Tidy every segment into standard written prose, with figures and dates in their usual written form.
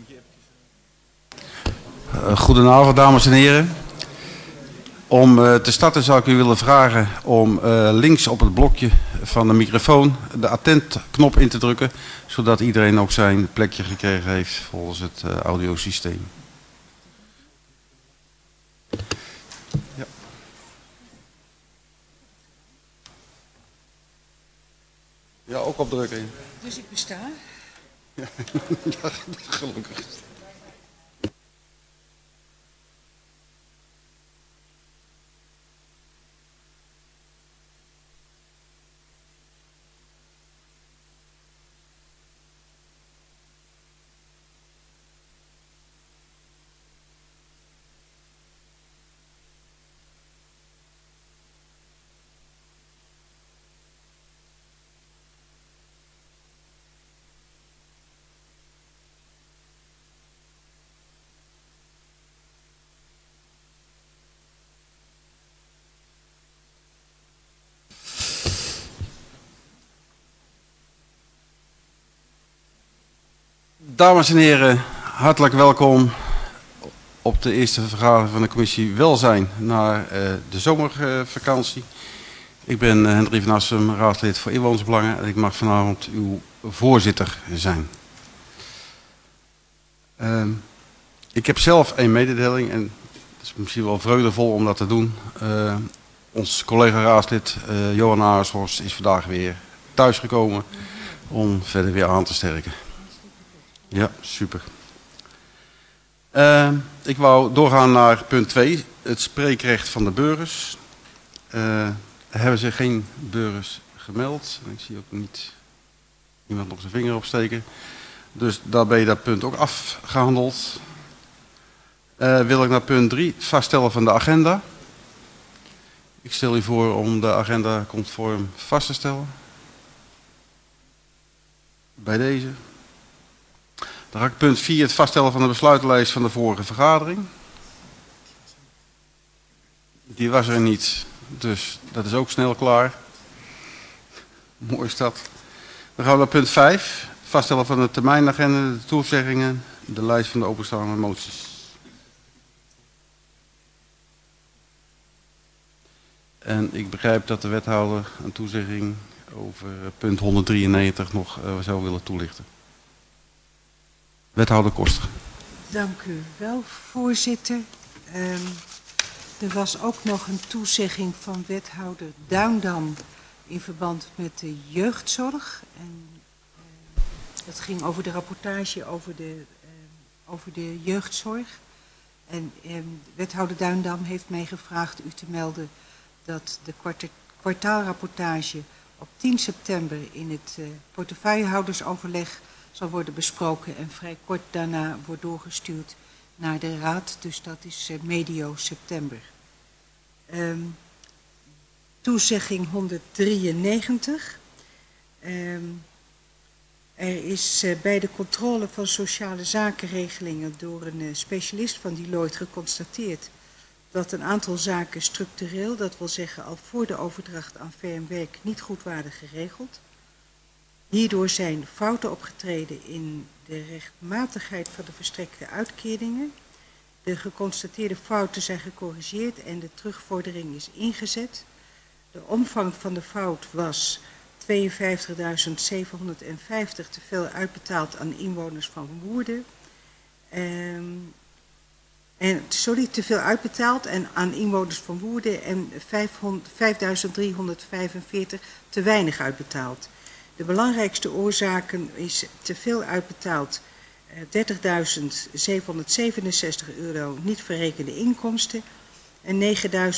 Goedenavond, dames en heren. Om te starten zou ik u willen vragen om links op het blokje van de microfoon de attentknop in te drukken, zodat iedereen ook zijn plekje gekregen heeft volgens het audiosysteem. Ja. Ja, ook opdrukken. Dus ik besta? Ja, gelukkig. Dames en heren, hartelijk welkom op de eerste vergadering van de commissie Welzijn na de zomervakantie. Ik ben Hendrik van Assem, raadslid voor Inwonersbelangen en ik mag vanavond uw voorzitter zijn. Ik heb zelf een mededeling en het is misschien wel vreugdevol om dat te doen. Ons collega raadslid Johan Aarshorst is vandaag weer thuisgekomen om verder weer aan te sterken. Ja, super. Ik wou doorgaan naar punt 2, het spreekrecht van de burgers. Er hebben zich geen burgers gemeld. Ik zie ook niet iemand nog zijn vinger opsteken. Dus daar ben je dat punt ook afgehandeld. Wil ik naar punt 3, vaststellen van de agenda. Ik stel u voor om de agenda conform vast te stellen. Bij deze. Dan ga ik punt 4, het vaststellen van de besluitenlijst van de vorige vergadering. Die was er niet, dus dat is ook snel klaar. Mooi is dat. Dan gaan we naar punt 5, vaststellen van de termijnagenda, de toezeggingen, de lijst van de openstaande moties. En ik begrijp dat de wethouder een toezegging over punt 193 nog zou willen toelichten. Wethouder Koster. Dank u wel, voorzitter. Er was ook nog een toezegging van wethouder Duindam in verband met de jeugdzorg. En dat ging over de rapportage over de jeugdzorg. En wethouder Duindam heeft mij gevraagd u te melden dat de kwartaalrapportage op 10 september in het portefeuillehoudersoverleg zal worden besproken en vrij kort daarna wordt doorgestuurd naar de raad. Dus dat is medio september. Toezegging 193. Er is bij de controle van sociale zakenregelingen door een specialist van Deloitte geconstateerd dat een aantal zaken structureel, dat wil zeggen al voor de overdracht aan VMWerk, niet goed waren geregeld. Hierdoor zijn fouten opgetreden in de rechtmatigheid van de verstrekte uitkeringen. De geconstateerde fouten zijn gecorrigeerd en de terugvordering is ingezet. De omvang van de fout was 52.750 te veel uitbetaald aan inwoners van Woerden. Te veel uitbetaald en aan inwoners van Woerden en 5.345 te weinig uitbetaald. De belangrijkste oorzaken is te veel uitbetaald, 30.767 euro niet verrekende inkomsten en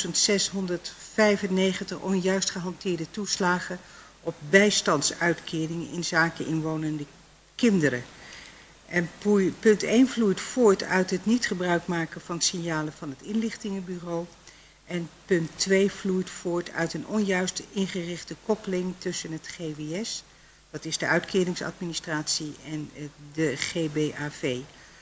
9.695 onjuist gehanteerde toeslagen op bijstandsuitkeringen in zaken inwonende kinderen. En punt 1 vloeit voort uit het niet gebruik maken van signalen van het inlichtingenbureau. En punt 2 vloeit voort uit een onjuist ingerichte koppeling tussen het GWS, dat is de uitkeringsadministratie, en de GBAV.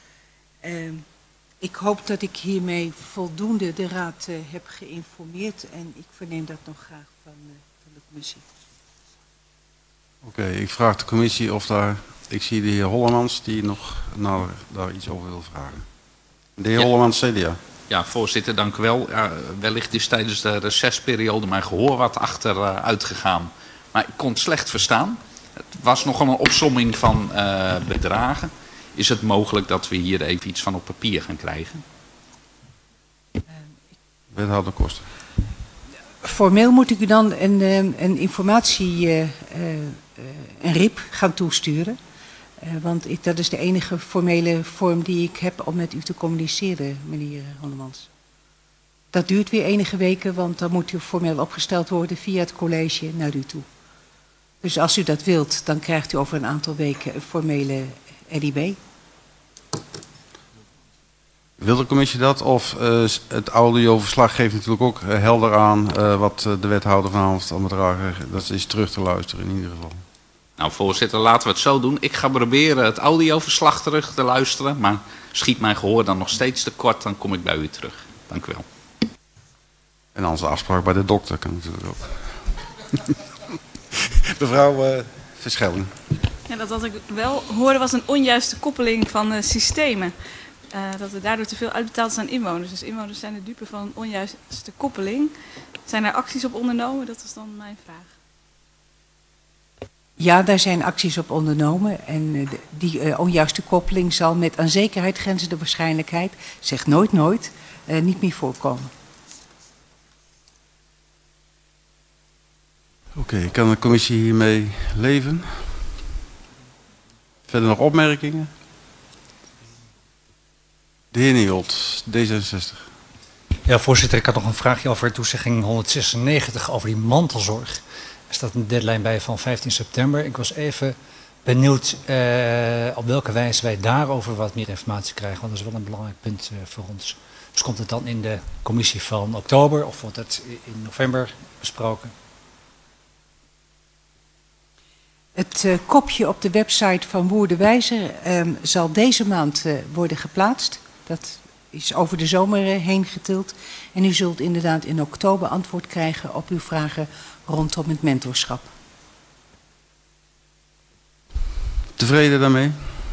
Ik hoop dat ik hiermee voldoende de raad heb geïnformeerd en ik verneem dat nog graag van de commissie. Oké, ik vraag de commissie of daar... Ik zie de heer Hollemans die nog daar iets over wil vragen. De heer Hollemans, CDA. Ja, voorzitter, dank u wel. Ja, wellicht is tijdens de recesperiode mijn gehoor wat achteruit gegaan. Maar ik kon het slecht verstaan. Het was nogal een opsomming van bedragen. Is het mogelijk dat we hier even iets van op papier gaan krijgen? Wethouder Koster. Formeel moet ik u dan een informatie, een RIP gaan toesturen. Want dat is de enige formele vorm die ik heb om met u te communiceren, meneer Hollemans. Dat duurt weer enige weken, want dan moet u formeel opgesteld worden via het college naar u toe. Dus als u dat wilt, dan krijgt u over een aantal weken een formele RIB. Wil de commissie dat? Of het audioverslag geeft natuurlijk ook helder aan wat de wethouder vanavond aan bedragen... Dat is terug te luisteren in ieder geval. Nou, voorzitter, laten we het zo doen. Ik ga proberen het audioverslag terug te luisteren. Maar schiet mijn gehoor dan nog steeds te kort, dan kom ik bij u terug. Dank u wel. En onze afspraak bij de dokter kan natuurlijk ook. Mevrouw Verschelling. Ja, dat wat ik wel hoorde was een onjuiste koppeling van systemen. Dat er daardoor te veel uitbetaald is aan inwoners. Dus inwoners zijn de dupe van een onjuiste koppeling. Zijn er acties op ondernomen? Dat is dan mijn vraag. Ja, daar zijn acties op ondernomen en die onjuiste koppeling zal met aan zekerheid grenzende waarschijnlijkheid, zeg nooit nooit, niet meer voorkomen. Oké, kan de commissie hiermee leven? Verder nog opmerkingen? De heer Nieholt, D66. Ja, voorzitter, ik had nog een vraagje over toezegging 196 over die mantelzorg. Er staat een deadline bij van 15 september. Ik was even benieuwd op welke wijze wij daarover wat meer informatie krijgen. Want dat is wel een belangrijk punt voor ons. Dus komt het dan in de commissie van oktober of wordt het in november besproken? Het kopje op de website van Woerdenwijzer zal deze maand worden geplaatst. Dat is over de zomer heen getild. En u zult inderdaad in oktober antwoord krijgen op uw vragen rondom het mentorschap. Tevreden daarmee?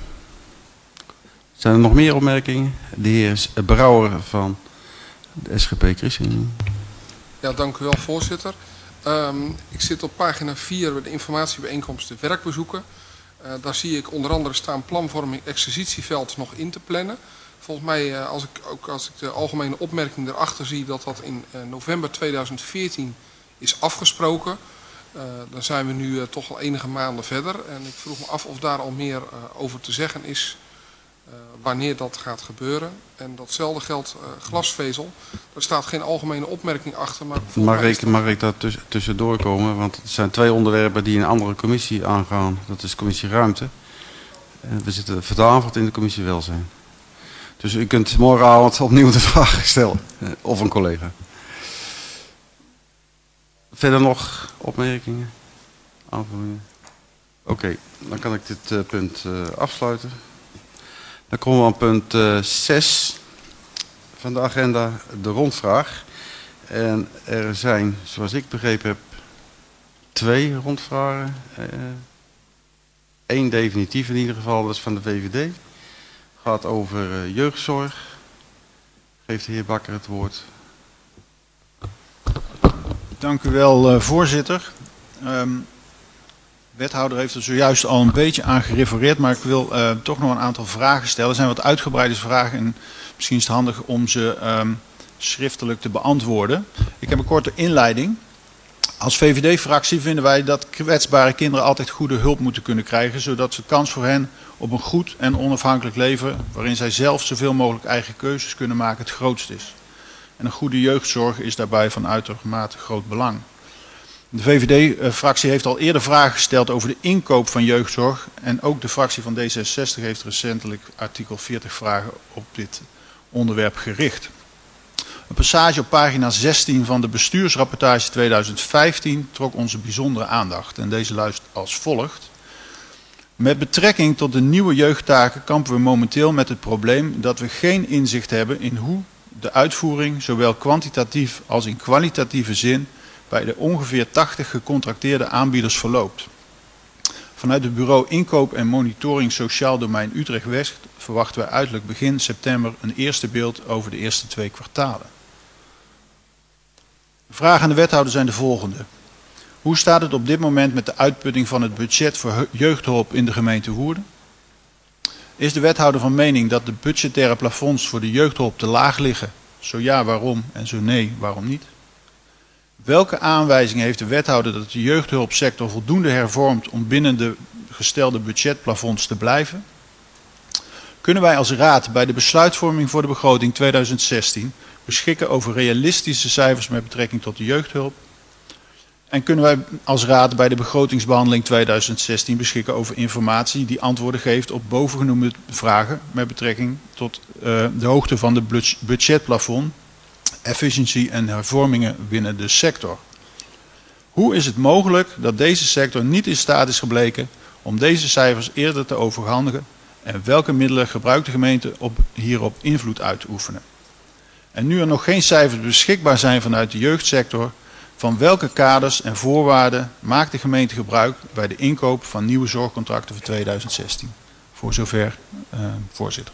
Zijn er nog meer opmerkingen? De heer Brouwer van de SGP ChristenUnie. Ja, dank u wel, voorzitter. Ik zit op pagina 4 bij de informatiebijeenkomsten werkbezoeken. Daar zie ik onder andere staan planvorming exercitieveld nog in te plannen. Volgens mij, als ik de algemene opmerking erachter zie dat dat in november 2014 is afgesproken, dan zijn we nu toch al enige maanden verder. En ik vroeg me af of daar al meer over te zeggen is wanneer dat gaat gebeuren. En datzelfde geldt glasvezel. Er staat geen algemene opmerking achter. Maar mag ik daar tussendoor komen? Want het zijn twee onderwerpen die een andere commissie aangaan. Dat is commissie Ruimte. We zitten vanavond in de commissie Welzijn. Dus u kunt morgenavond opnieuw de vraag stellen. Of een collega. Verder nog opmerkingen? Aanvullingen? Oké, dan kan ik dit punt afsluiten. Dan komen we aan punt 6 van de agenda, de rondvraag. En er zijn, zoals ik begrepen heb, 2 rondvragen. 1 definitief in ieder geval, dat is van de VVD. Gaat over jeugdzorg. Geeft de heer Bakker het woord. Dank u wel, voorzitter. Wethouder heeft er zojuist al een beetje aan gerefereerd, maar ik wil toch nog een aantal vragen stellen. Er zijn wat uitgebreide vragen en misschien is het handig om ze schriftelijk te beantwoorden. Ik heb een korte inleiding. Als VVD-fractie vinden wij dat kwetsbare kinderen altijd goede hulp moeten kunnen krijgen, zodat de kans voor hen op een goed en onafhankelijk leven, waarin zij zelf zoveel mogelijk eigen keuzes kunnen maken, het grootst is. En een goede jeugdzorg is daarbij van uitermate groot belang. De VVD-fractie heeft al eerder vragen gesteld over de inkoop van jeugdzorg. En ook de fractie van D66 heeft recentelijk artikel 40 vragen op dit onderwerp gericht. Een passage op pagina 16 van de bestuursrapportage 2015 trok onze bijzondere aandacht. En deze luidt als volgt. Met betrekking tot de nieuwe jeugdtaken kampen we momenteel met het probleem dat we geen inzicht hebben in hoe de uitvoering, zowel kwantitatief als in kwalitatieve zin, bij de ongeveer 80 gecontracteerde aanbieders verloopt. Vanuit het bureau Inkoop en Monitoring Sociaal Domein Utrecht-West verwachten wij uiterlijk begin september een eerste beeld over de eerste 2 kwartalen. De vragen aan de wethouder zijn de volgende. Hoe staat het op dit moment met de uitputting van het budget voor jeugdhulp in de gemeente Woerden? Is de wethouder van mening dat de budgettaire plafonds voor de jeugdhulp te laag liggen? Zo ja, waarom? En zo nee, waarom niet? Welke aanwijzingen heeft de wethouder dat de jeugdhulpsector voldoende hervormt om binnen de gestelde budgetplafonds te blijven? Kunnen wij als raad bij de besluitvorming voor de begroting 2016 beschikken over realistische cijfers met betrekking tot de jeugdhulp? En kunnen wij als raad bij de begrotingsbehandeling 2016 beschikken over informatie die antwoorden geeft op bovengenoemde vragen met betrekking tot de hoogte van de budgetplafond, efficiëntie en hervormingen binnen de sector? Hoe is het mogelijk dat deze sector niet in staat is gebleken om deze cijfers eerder te overhandigen en welke middelen gebruikt de gemeente hierop invloed uit te oefenen? En nu er nog geen cijfers beschikbaar zijn vanuit de jeugdsector, van welke kaders en voorwaarden maakt de gemeente gebruik bij de inkoop van nieuwe zorgcontracten voor 2016? Voor zover, voorzitter.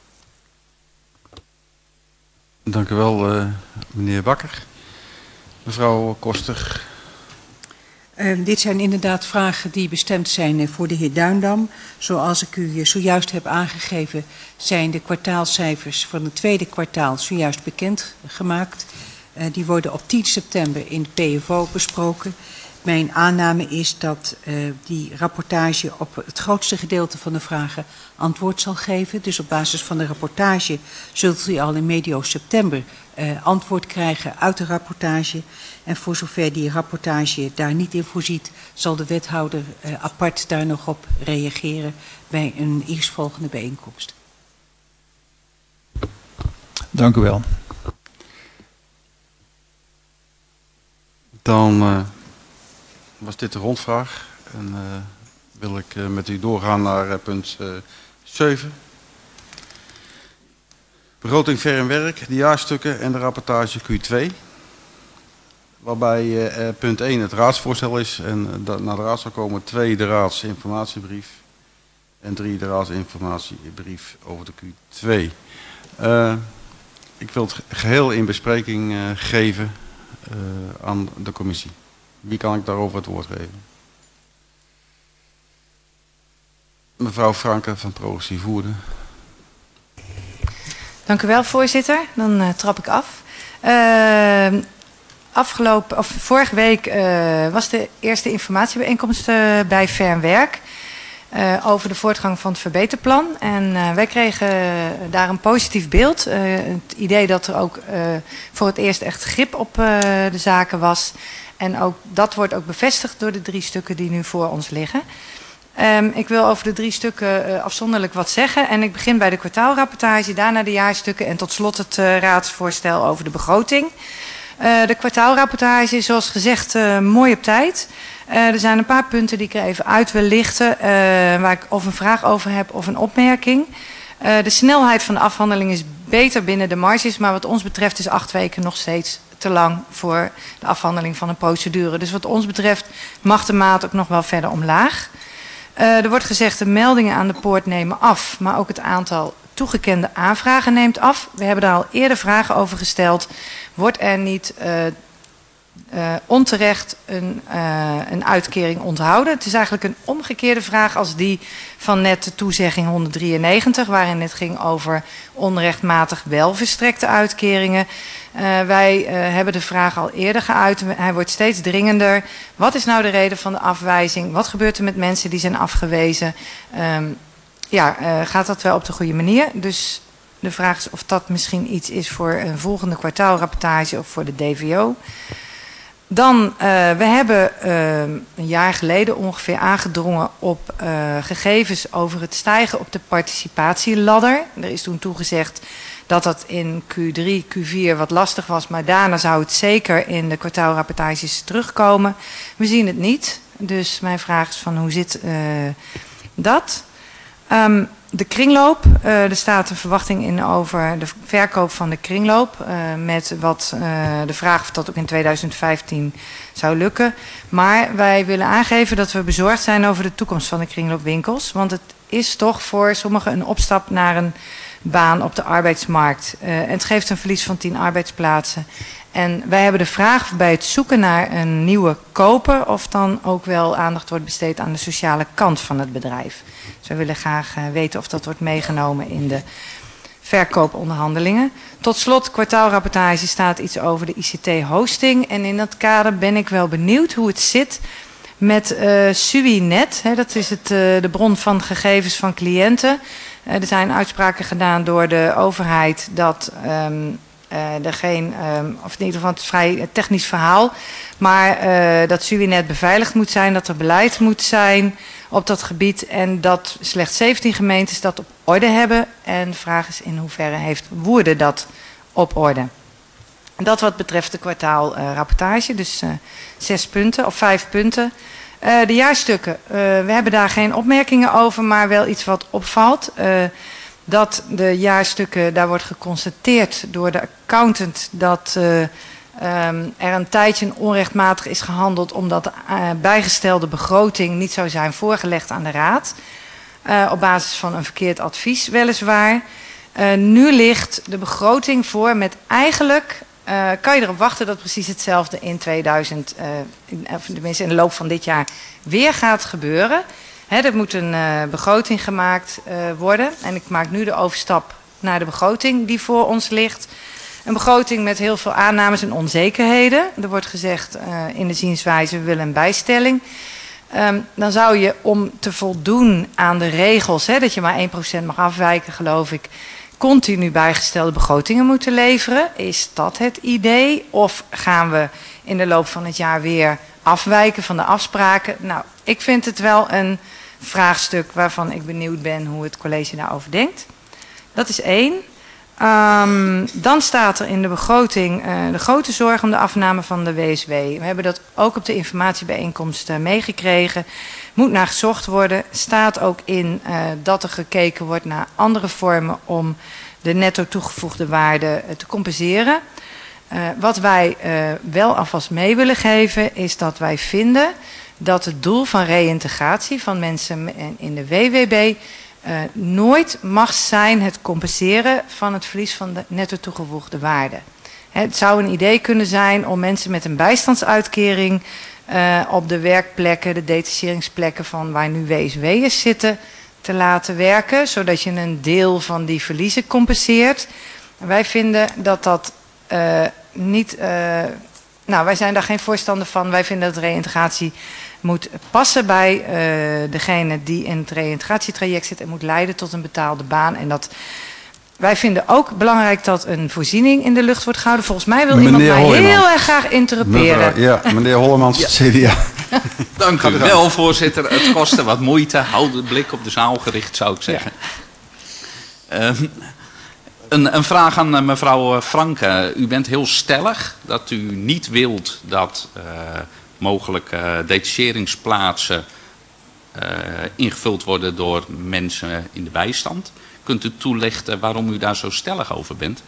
Dank u wel, meneer Bakker. Mevrouw Koster. Dit zijn inderdaad vragen die bestemd zijn voor de heer Duindam. Zoals ik u zojuist heb aangegeven, zijn de kwartaalcijfers van het tweede kwartaal zojuist bekendgemaakt. Die worden op 10 september in de PFO besproken. Mijn aanname is dat die rapportage op het grootste gedeelte van de vragen antwoord zal geven. Dus op basis van de rapportage zult u al in medio september antwoord krijgen uit de rapportage. En voor zover die rapportage daar niet in voorziet, zal de wethouder apart daar nog op reageren bij een eerstvolgende bijeenkomst. Dank u wel. Dan was dit de rondvraag en wil ik met u doorgaan naar punt 7. Begroting ver en werk, de jaarstukken en de rapportage Q2. Waarbij punt 1 het raadsvoorstel is en naar de raad zal komen 2 de raadsinformatiebrief en 3 de raadsinformatiebrief over de Q2. Ik wil het geheel in bespreking geven aan de commissie. Wie kan ik daarover het woord geven? Mevrouw Franke van Progressief Woerden. Dank u wel, voorzitter. Dan trap ik af. Vorige week was de eerste informatiebijeenkomst bij Fernwerk over de voortgang van het verbeterplan. En wij kregen daar een positief beeld. Het idee dat er ook voor het eerst echt grip op de zaken was. En ook dat wordt ook bevestigd door de 3 stukken die nu voor ons liggen. Ik wil over de 3 stukken afzonderlijk wat zeggen. En ik begin bij de kwartaalrapportage, daarna de jaarstukken en tot slot het raadsvoorstel over de begroting. De kwartaalrapportage is zoals gezegd mooi op tijd. Er zijn een paar punten die ik er even uit wil lichten, waar ik of een vraag over heb of een opmerking. De snelheid van de afhandeling is beter binnen de marges, maar wat ons betreft is 8 weken nog steeds te lang voor de afhandeling van een procedure. Dus wat ons betreft mag de maat ook nog wel verder omlaag. Er wordt gezegd de meldingen aan de poort nemen af, maar ook het aantal toegekende aanvragen neemt af. We hebben daar al eerder vragen over gesteld. Wordt er niet onterecht een uitkering onthouden? Het is eigenlijk een omgekeerde vraag als die van net de toezegging 193, waarin het ging over onrechtmatig wel verstrekte uitkeringen. Wij hebben de vraag al eerder geuit. Hij wordt steeds dringender. Wat is nou de reden van de afwijzing? Wat gebeurt er met mensen die zijn afgewezen? Gaat dat wel op de goede manier? Dus de vraag is of dat misschien iets is voor een volgende kwartaalrapportage of voor de DVO. Dan, we hebben een jaar geleden ongeveer aangedrongen op gegevens over het stijgen op de participatieladder. Er is toen toegezegd dat dat in Q3, Q4 wat lastig was, maar daarna zou het zeker in de kwartaalrapportages terugkomen. We zien het niet, dus mijn vraag is van hoe zit dat? De kringloop, er staat een verwachting in over de verkoop van de kringloop. Met wat de vraag of dat ook in 2015 zou lukken. Maar wij willen aangeven dat we bezorgd zijn over de toekomst van de kringloopwinkels. Want het is toch voor sommigen een opstap naar een baan op de arbeidsmarkt. En het geeft een verlies van 10 arbeidsplaatsen. En wij hebben de vraag bij het zoeken naar een nieuwe koper of dan ook wel aandacht wordt besteed aan de sociale kant van het bedrijf. Dus we willen graag weten of dat wordt meegenomen in de verkooponderhandelingen. Tot slot, kwartaalrapportage staat iets over de ICT-hosting. En in dat kader ben ik wel benieuwd hoe het zit met SUINet. Dat is de bron van gegevens van cliënten. Er zijn uitspraken gedaan door de overheid dat of in ieder geval het is vrij technisch verhaal, maar dat SUINet beveiligd moet zijn, dat er beleid moet zijn op dat gebied en dat slechts 17 gemeentes dat op orde hebben. En de vraag is in hoeverre heeft Woerden dat op orde. Dat wat betreft de kwartaalrapportage, dus 6 punten of 5 punten. De jaarstukken, we hebben daar geen opmerkingen over, maar wel iets wat opvalt. Dat de jaarstukken, daar wordt geconstateerd door de accountant dat er een tijdje onrechtmatig is gehandeld omdat de bijgestelde begroting niet zou zijn voorgelegd aan de Raad. Op basis van een verkeerd advies weliswaar. Nu ligt de begroting voor met eigenlijk, kan je erop wachten dat precies hetzelfde in tenminste in de loop van dit jaar weer gaat gebeuren. Er moet een begroting gemaakt worden. En ik maak nu de overstap naar de begroting die voor ons ligt. Een begroting met heel veel aannames en onzekerheden. Er wordt gezegd in de zienswijze, we willen een bijstelling. Dan zou je om te voldoen aan de regels, dat je maar 1% mag afwijken, geloof ik, continu bijgestelde begrotingen moeten leveren. Is dat het idee? Of gaan we in de loop van het jaar weer afwijken van de afspraken? Nou, ik vind het wel een vraagstuk waarvan ik benieuwd ben hoe het college daarover denkt. Dat is 1. Dan staat er in de begroting de grote zorg om de afname van de WSW. We hebben dat ook op de informatiebijeenkomst meegekregen. Moet naar gezocht worden. Staat ook in dat er gekeken wordt naar andere vormen om de netto toegevoegde waarde te compenseren. Wat wij wel alvast mee willen geven is dat wij vinden dat het doel van reïntegratie van mensen in de WWB nooit mag zijn het compenseren van het verlies van de netto toegevoegde waarde. Het zou een idee kunnen zijn om mensen met een bijstandsuitkering op de werkplekken, de detacheringsplekken van waar nu WSW'ers zitten, te laten werken, zodat je een deel van die verliezen compenseert. Wij vinden dat dat niet. Wij zijn daar geen voorstander van. Wij vinden dat reïntegratie moet passen bij degene die in het reïntegratietraject zit en moet leiden tot een betaalde baan. En dat wij vinden ook belangrijk dat een voorziening in de lucht wordt gehouden. Volgens mij wil iemand mij heel erg graag interruperen. Meneer Hollemans, CDA. Dank u wel, voorzitter. Het kostte wat moeite. Houd de blik op de zaal gericht, zou ik zeggen. Ja. Een vraag aan mevrouw Franke. U bent heel stellig dat u niet wilt dat mogelijk detacheringsplaatsen ingevuld worden door mensen in de bijstand. Kunt u toelichten waarom u daar zo stellig over bent?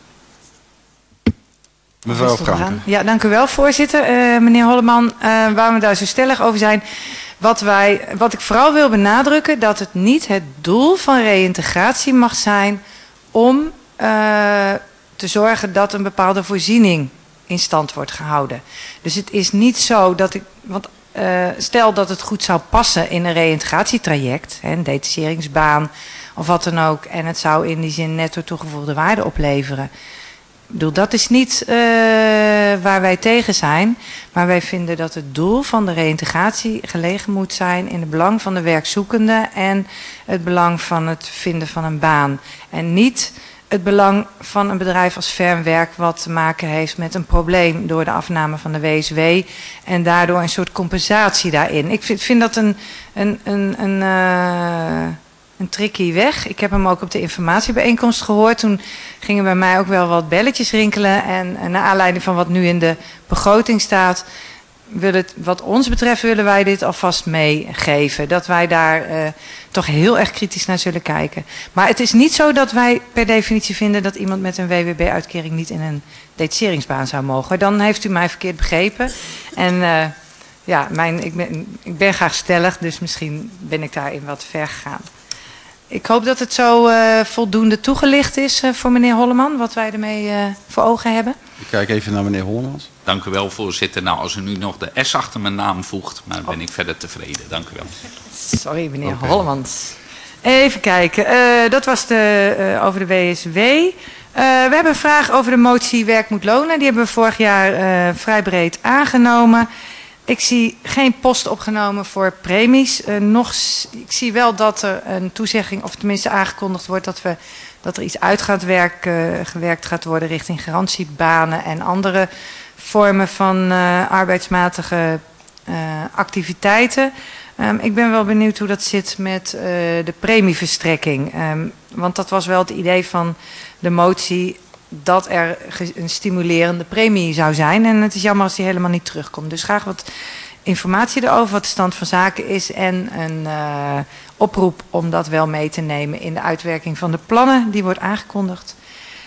Mevrouw Franke. Ja, dank u wel, voorzitter. Meneer Holleman, waarom we daar zo stellig over zijn. Wat ik vooral wil benadrukken, dat het niet het doel van reïntegratie mag zijn om te zorgen dat een bepaalde voorziening in stand wordt gehouden. Dus het is niet zo dat stel dat het goed zou passen in een reïntegratietraject, een detacheringsbaan of wat dan ook, en het zou in die zin netto toegevoegde waarde opleveren. Ik bedoel, dat is niet waar wij tegen zijn, maar wij vinden dat het doel van de reïntegratie gelegen moet zijn in het belang van de werkzoekende en het belang van het vinden van een baan. En niet het belang van een bedrijf als Fernwerk wat te maken heeft met een probleem door de afname van de WSW en daardoor een soort compensatie daarin. Ik vind dat een tricky weg. Ik heb hem ook op de informatiebijeenkomst gehoord. Toen gingen bij mij ook wel wat belletjes rinkelen. En naar aanleiding van wat nu in de begroting staat, wat ons betreft willen wij dit alvast meegeven. Dat wij daar toch heel erg kritisch naar zullen kijken. Maar het is niet zo dat wij per definitie vinden dat iemand met een WWB-uitkering niet in een detacheringsbaan zou mogen. Dan heeft u mij verkeerd begrepen. En ik ben graag stellig, dus misschien ben ik daarin wat ver gegaan. Ik hoop dat het zo voldoende toegelicht is voor meneer Holleman, wat wij ermee voor ogen hebben. Ik kijk even naar meneer Hollemans. Dank u wel, voorzitter. Nou, als u nu nog de S achter mijn naam voegt, dan ben ik verder tevreden. Dank u wel. Sorry, meneer Hollemans. Even kijken. Dat was over de WSW. We hebben een vraag over de motie werk moet lonen. Die hebben we vorig jaar vrij breed aangenomen. Ik zie geen post opgenomen voor premies. Ik zie wel dat er een toezegging, of tenminste aangekondigd wordt dat er iets uit gaat gewerkt gaat worden richting garantiebanen en andere vormen van arbeidsmatige activiteiten. Ik ben wel benieuwd hoe dat zit met de premieverstrekking. Want dat was wel het idee van de motie dat er een stimulerende premie zou zijn. En het is jammer als die helemaal niet terugkomt. Dus graag wat informatie erover, wat de stand van zaken is. En een oproep om dat wel mee te nemen in de uitwerking van de plannen. Die wordt aangekondigd.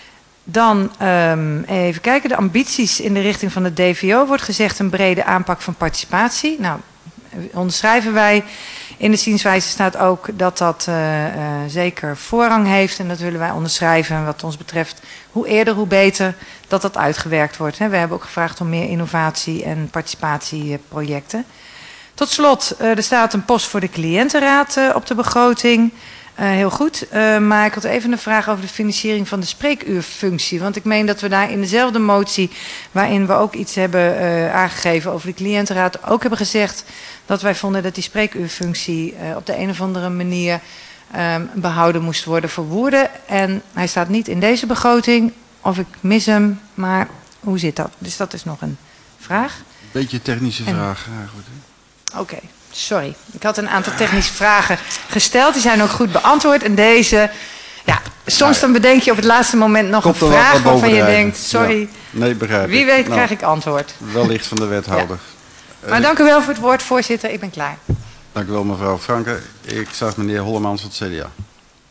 Dan even kijken. De ambities in de richting van de DVO wordt gezegd een brede aanpak van participatie. Nou, onderschrijven wij. In de zienswijze staat ook dat zeker voorrang heeft. En dat willen wij onderschrijven. Wat ons betreft, hoe eerder, hoe beter dat uitgewerkt wordt. We hebben ook gevraagd om meer innovatie- en participatieprojecten. Tot slot, er staat een post voor de cliëntenraad op de begroting. Heel goed. Maar ik had even een vraag over de financiering van de spreekuurfunctie. Want ik meen dat we daar in dezelfde motie, waarin we ook iets hebben aangegeven over de cliëntenraad, ook hebben gezegd dat wij vonden dat die spreekuurfunctie op de een of andere manier behouden moest worden voor Woerden. En hij staat niet in deze begroting, of ik mis hem, maar hoe zit dat? Dus dat is nog een vraag. Beetje een technische vraag. Oké. Sorry, ik had een aantal technische vragen gesteld. Die zijn ook goed beantwoord. En deze, ja, soms dan bedenk je op het laatste moment nog een vraag waarvan je denkt, sorry, ja. Nee, begrijp ik. Wie weet krijg ik antwoord. Wellicht van de wethouder. Ja. Maar dank u wel voor het woord, voorzitter. Ik ben klaar. Dank u wel, mevrouw Franke. Ik zag meneer Hollemans van het CDA.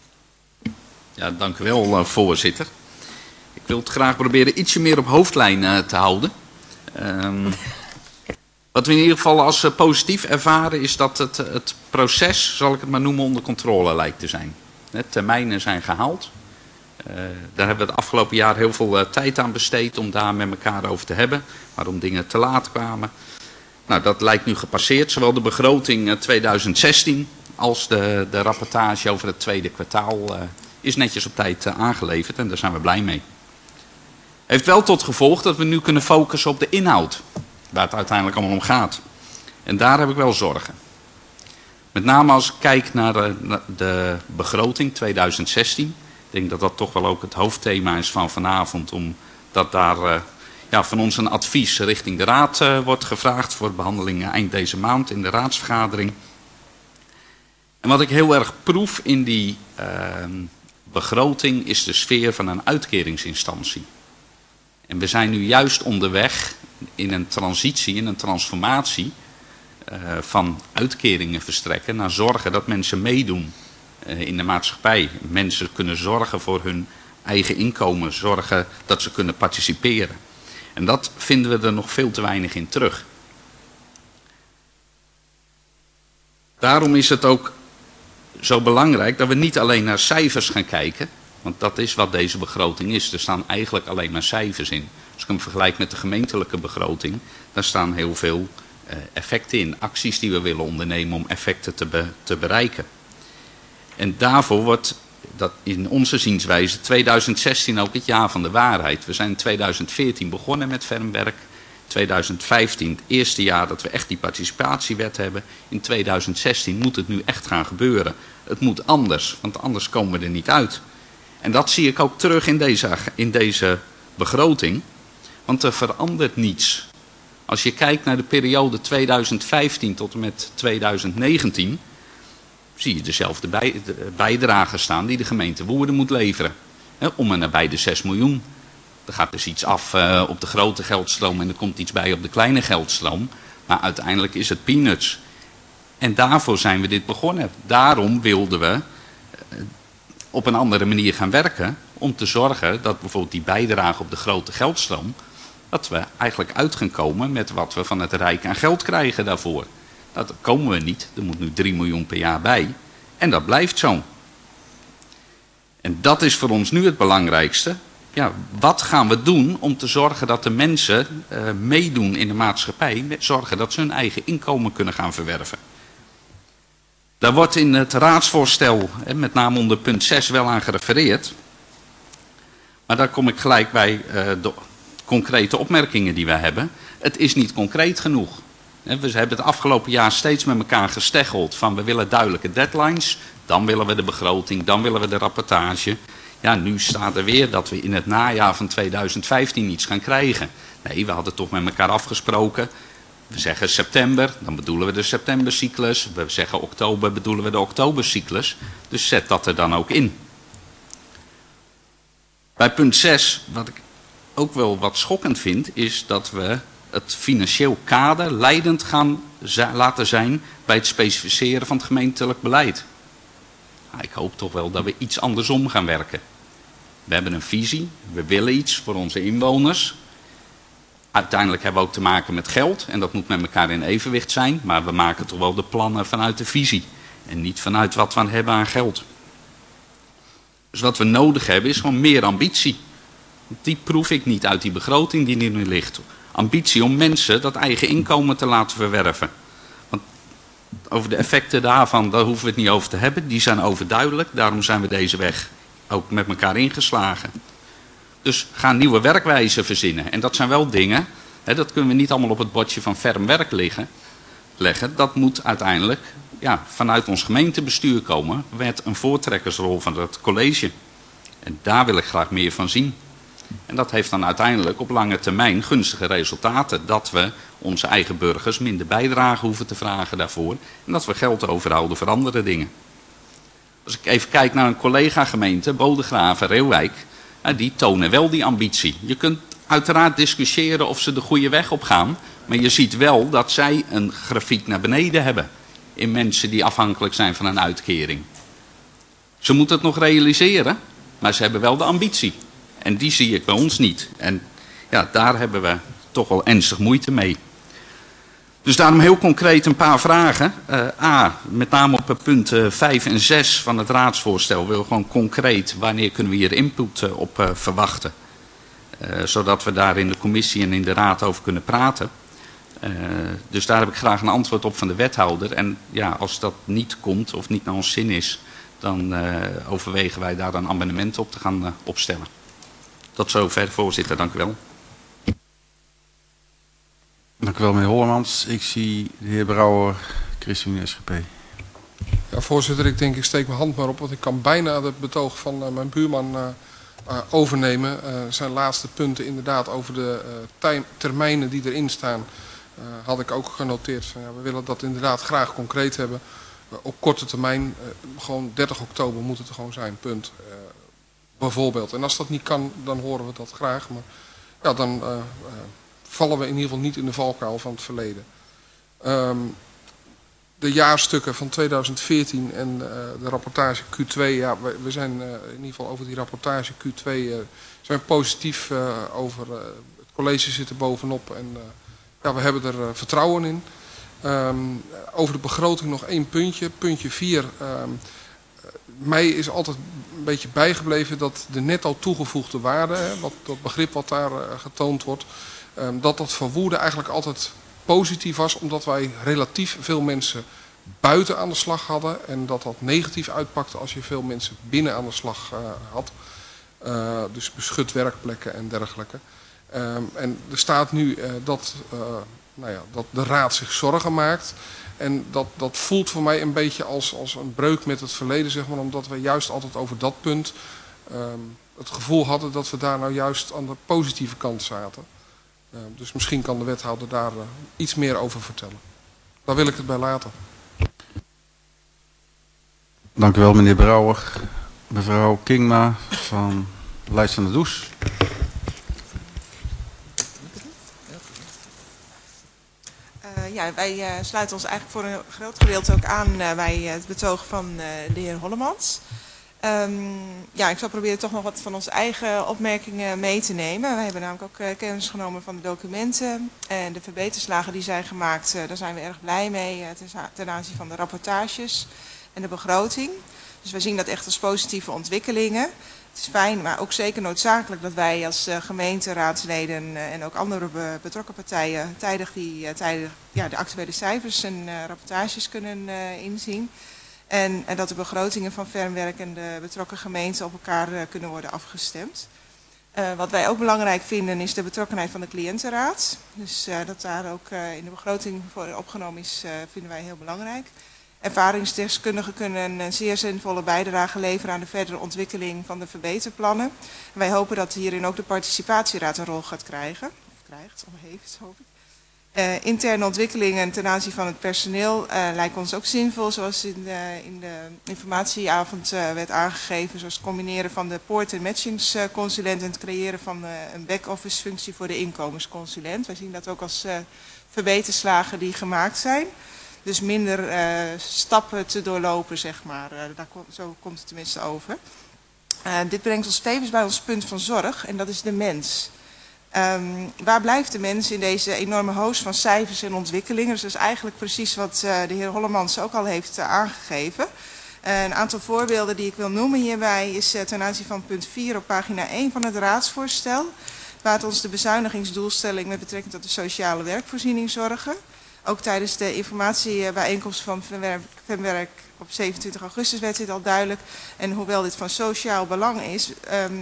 Ja, dank u wel, voorzitter. Ik wil het graag proberen ietsje meer op hoofdlijn te houden. Wat we in ieder geval als positief ervaren is dat het proces, zal ik het maar noemen, onder controle lijkt te zijn. De termijnen zijn gehaald. Daar hebben we het afgelopen jaar heel veel tijd aan besteed om daar met elkaar over te hebben. Waarom dingen te laat kwamen. Nou, dat lijkt nu gepasseerd. Zowel de begroting 2016 als de rapportage over het tweede kwartaal is netjes op tijd aangeleverd. En daar zijn we blij mee. Heeft wel tot gevolg dat we nu kunnen focussen op de inhoud. Waar het uiteindelijk allemaal om gaat. En daar heb ik wel zorgen. Met name als ik kijk naar de begroting 2016. Ik denk dat dat toch wel ook het hoofdthema is van vanavond. Omdat daar van ons een advies richting de raad wordt gevraagd. Voor behandeling eind deze maand in de raadsvergadering. En wat ik heel erg proef in die begroting is de sfeer van een uitkeringsinstantie. En we zijn nu juist onderweg in een transitie, in een transformatie van uitkeringen verstrekken naar zorgen dat mensen meedoen in de maatschappij. Mensen kunnen zorgen voor hun eigen inkomen, zorgen dat ze kunnen participeren. En dat vinden we er nog veel te weinig in terug. Daarom is het ook zo belangrijk dat we niet alleen naar cijfers gaan kijken, want dat is wat deze begroting is. Er staan eigenlijk alleen maar cijfers in. Als ik hem vergelijk met de gemeentelijke begroting, daar staan heel veel effecten in. Acties die we willen ondernemen om effecten te bereiken. En daarvoor wordt dat in onze zienswijze 2016 ook het jaar van de waarheid. We zijn in 2014 begonnen met Fernwerk. 2015 het eerste jaar dat we echt die participatiewet hebben. In 2016 moet het nu echt gaan gebeuren. Het moet anders, want anders komen we er niet uit. En dat zie ik ook terug in deze begroting. Want er verandert niets. Als je kijkt naar de periode 2015 tot en met 2019... zie je dezelfde bijdragen staan die de gemeente Woerden moet leveren. Om en nabij de 6 miljoen. Er gaat dus iets af op de grote geldstroom en er komt iets bij op de kleine geldstroom. Maar uiteindelijk is het peanuts. En daarvoor zijn we dit begonnen. Daarom wilden we op een andere manier gaan werken. Om te zorgen dat bijvoorbeeld die bijdrage op de grote geldstroom, dat we eigenlijk uit gaan komen met wat we van het Rijk aan geld krijgen daarvoor. Dat komen we niet. Er moet nu 3 miljoen per jaar bij. En dat blijft zo. En dat is voor ons nu het belangrijkste. Ja, wat gaan we doen om te zorgen dat de mensen meedoen in de maatschappij, zorgen dat ze hun eigen inkomen kunnen gaan verwerven. Daar wordt in het raadsvoorstel, met name onder punt 6, wel aan gerefereerd. Maar daar kom ik gelijk bij de concrete opmerkingen die wij hebben. Het is niet concreet genoeg. We hebben het afgelopen jaar steeds met elkaar gesteggeld van we willen duidelijke deadlines. Dan willen we de begroting, dan willen we de rapportage. Ja, nu staat er weer dat we in het najaar van 2015 iets gaan krijgen. Nee, we hadden toch met elkaar afgesproken. We zeggen september, dan bedoelen we de septembercyclus. We zeggen oktober, bedoelen we de oktobercyclus. Dus zet dat er dan ook in. Bij punt 6, wat ik ook wel wat schokkend vind, is dat we het financieel kader leidend gaan laten zijn bij het specificeren van het gemeentelijk beleid. Ik hoop toch wel dat we iets andersom gaan werken. We hebben een visie, we willen iets voor onze inwoners. Uiteindelijk hebben we ook te maken met geld en dat moet met elkaar in evenwicht zijn. Maar we maken toch wel de plannen vanuit de visie en niet vanuit wat we hebben aan geld. Dus wat we nodig hebben is gewoon meer ambitie. Die proef ik niet uit die begroting die er nu ligt. Ambitie om mensen dat eigen inkomen te laten verwerven. Want over de effecten daarvan, daar hoeven we het niet over te hebben. Die zijn overduidelijk, daarom zijn we deze weg ook met elkaar ingeslagen. Dus ga nieuwe werkwijzen verzinnen. En dat zijn wel dingen, dat kunnen we niet allemaal op het bordje van ferm werk leggen. Dat moet uiteindelijk vanuit ons gemeentebestuur komen met een voortrekkersrol van het college. En daar wil ik graag meer van zien. En dat heeft dan uiteindelijk op lange termijn gunstige resultaten. Dat we onze eigen burgers minder bijdrage hoeven te vragen daarvoor. En dat we geld overhouden voor andere dingen. Als ik even kijk naar een collega-gemeente, Bodegraven, Reeuwijk. Die tonen wel die ambitie. Je kunt uiteraard discussiëren of ze de goede weg op gaan. Maar je ziet wel dat zij een grafiek naar beneden hebben. In mensen die afhankelijk zijn van een uitkering. Ze moeten het nog realiseren. Maar ze hebben wel de ambitie. En die zie ik bij ons niet. En ja, daar hebben we toch wel ernstig moeite mee. Dus daarom heel concreet een paar vragen. Met name op punt 5 en 6 van het raadsvoorstel wil gewoon concreet wanneer kunnen we hier input op verwachten. Zodat we daar in de commissie en in de raad over kunnen praten. Dus daar heb ik graag een antwoord op van de wethouder. En ja, als dat niet komt of niet naar ons zin is, dan overwegen wij daar een amendement op te gaan opstellen. Tot zover, voorzitter. Dank u wel. Dank u wel, meneer Hollemans. Ik zie de heer Brouwer, ChristenUnie SGP. Ja, voorzitter, ik steek mijn hand maar op, want ik kan bijna het betoog van mijn buurman overnemen. Zijn laatste punten inderdaad over de termijnen die erin staan, had ik ook genoteerd. Van, we willen dat inderdaad graag concreet hebben. Op korte termijn, gewoon 30 oktober moet het er gewoon zijn, punt. Bijvoorbeeld. En als dat niet kan, dan horen we dat graag. Maar ja, dan vallen we in ieder geval niet in de valkuil van het verleden. De jaarstukken van 2014 en de rapportage Q2, ja, we zijn in ieder geval over die rapportage Q2 zijn positief over. Het college zit er bovenop en ja, we hebben er vertrouwen in. Over de begroting nog één puntje. Puntje 4. Mij is altijd een beetje bijgebleven dat de netto toegevoegde waarde, dat begrip wat daar getoond wordt, dat voor Woerden eigenlijk altijd positief was, omdat wij relatief veel mensen buiten aan de slag hadden en dat negatief uitpakte als je veel mensen binnen aan de slag had. Dus beschut werkplekken en dergelijke. En er staat nu dat de raad zich zorgen maakt. En dat voelt voor mij een beetje als een breuk met het verleden, zeg maar, omdat we juist altijd over dat punt het gevoel hadden dat we daar nou juist aan de positieve kant zaten. Dus misschien kan de wethouder daar iets meer over vertellen. Daar wil ik het bij laten. Dank u wel, meneer Brouwer. Mevrouw Kingma van Leidsch van der Does. Ja, wij sluiten ons eigenlijk voor een groot gedeelte ook aan bij het betoog van de heer Hollemans. Ja, ik zal proberen toch nog wat van onze eigen opmerkingen mee te nemen. Wij hebben namelijk ook kennis genomen van de documenten en de verbeterslagen die zijn gemaakt. Daar zijn we erg blij mee ten aanzien van de rapportages en de begroting. Dus wij zien dat echt als positieve ontwikkelingen. Het is fijn, maar ook zeker noodzakelijk dat wij als gemeenteraadsleden en ook andere betrokken partijen tijdig de actuele cijfers en rapportages kunnen inzien. En dat de begrotingen van Fernwerk en de betrokken gemeenten op elkaar kunnen worden afgestemd. Wat wij ook belangrijk vinden is de betrokkenheid van de cliëntenraad. Dus dat daar ook in de begroting voor opgenomen is, vinden wij heel belangrijk. Ervaringsdeskundigen kunnen een zeer zinvolle bijdrage leveren aan de verdere ontwikkeling van de verbeterplannen. En wij hopen dat hierin ook de participatieraad een rol gaat krijgen. Of krijgt, of heeft, hoop ik. Interne ontwikkelingen ten aanzien van het personeel lijken ons ook zinvol, zoals in de informatieavond werd aangegeven, zoals het combineren van de poort- en matchingsconsulent en het creëren van een back-office functie voor de inkomensconsulent. Wij zien dat ook als verbeterslagen die gemaakt zijn. Dus minder stappen te doorlopen, zeg maar. Zo komt het tenminste over. Dit brengt ons tevens bij ons punt van zorg en dat is de mens. Waar blijft de mens in deze enorme hoos van cijfers en ontwikkelingen? Dus dat is eigenlijk precies wat de heer Hollemans ook al heeft aangegeven. Een aantal voorbeelden die ik wil noemen hierbij is ten aanzien van punt 4 op pagina 1 van het raadsvoorstel. Waar het ons de bezuinigingsdoelstelling met betrekking tot de sociale werkvoorziening zorgen. Ook tijdens de informatiebijeenkomst van Fernwerk op 27 augustus werd dit al duidelijk. En hoewel dit van sociaal belang is,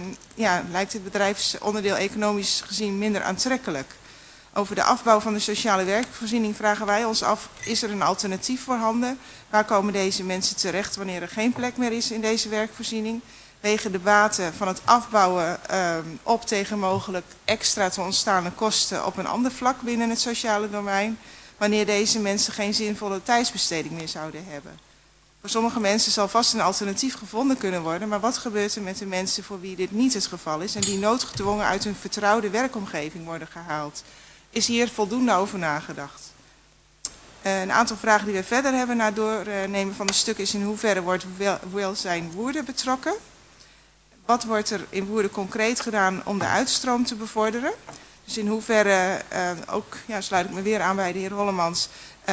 lijkt het bedrijfsonderdeel economisch gezien minder aantrekkelijk. Over de afbouw van de sociale werkvoorziening vragen wij ons af, is er een alternatief voorhanden? Waar komen deze mensen terecht wanneer er geen plek meer is in deze werkvoorziening? Wegen de baten van het afbouwen op tegen mogelijk extra te ontstaande kosten op een ander vlak binnen het sociale domein, wanneer deze mensen geen zinvolle tijdsbesteding meer zouden hebben. Voor sommige mensen zal vast een alternatief gevonden kunnen worden, maar wat gebeurt er met de mensen voor wie dit niet het geval is en die noodgedwongen uit hun vertrouwde werkomgeving worden gehaald? Is hier voldoende over nagedacht? Een aantal vragen die we verder hebben na doornemen van de stukken is in hoeverre wordt welzijn Woerden betrokken? Wat wordt er in Woerden concreet gedaan om de uitstroom te bevorderen? Dus in hoeverre, sluit ik me weer aan bij de heer Hollemans,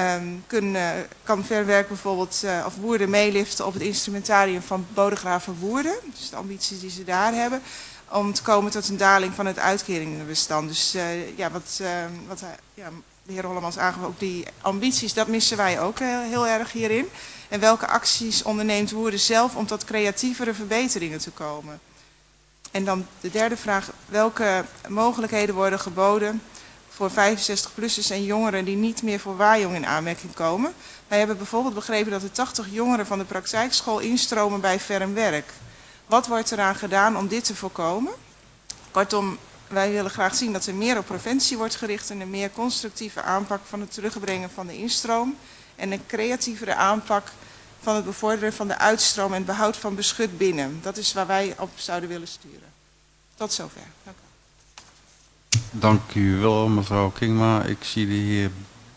kan Fernwerk bijvoorbeeld of Woerden meeliften op het instrumentarium van Bodegraven Woerden, dus de ambities die ze daar hebben, om te komen tot een daling van het uitkeringenbestand. Dus wat de heer Hollemans aangaf, ook die ambities, dat missen wij ook heel erg hierin. En welke acties onderneemt Woerden zelf om tot creatievere verbeteringen te komen? En dan de derde vraag, welke mogelijkheden worden geboden voor 65-plussers en jongeren die niet meer voor waaijong in aanmerking komen? Wij hebben bijvoorbeeld begrepen dat er 80 jongeren van de praktijkschool instromen bij Fernwerk. Wat wordt eraan gedaan om dit te voorkomen? Kortom, wij willen graag zien dat er meer op preventie wordt gericht en een meer constructieve aanpak van het terugbrengen van de instroom en een creatievere aanpak van het bevorderen van de uitstroom en het behoud van beschut binnen. Dat is waar wij op zouden willen sturen. Tot zover. Dank u. Dank u wel, mevrouw Kingma. Ik zie de heer...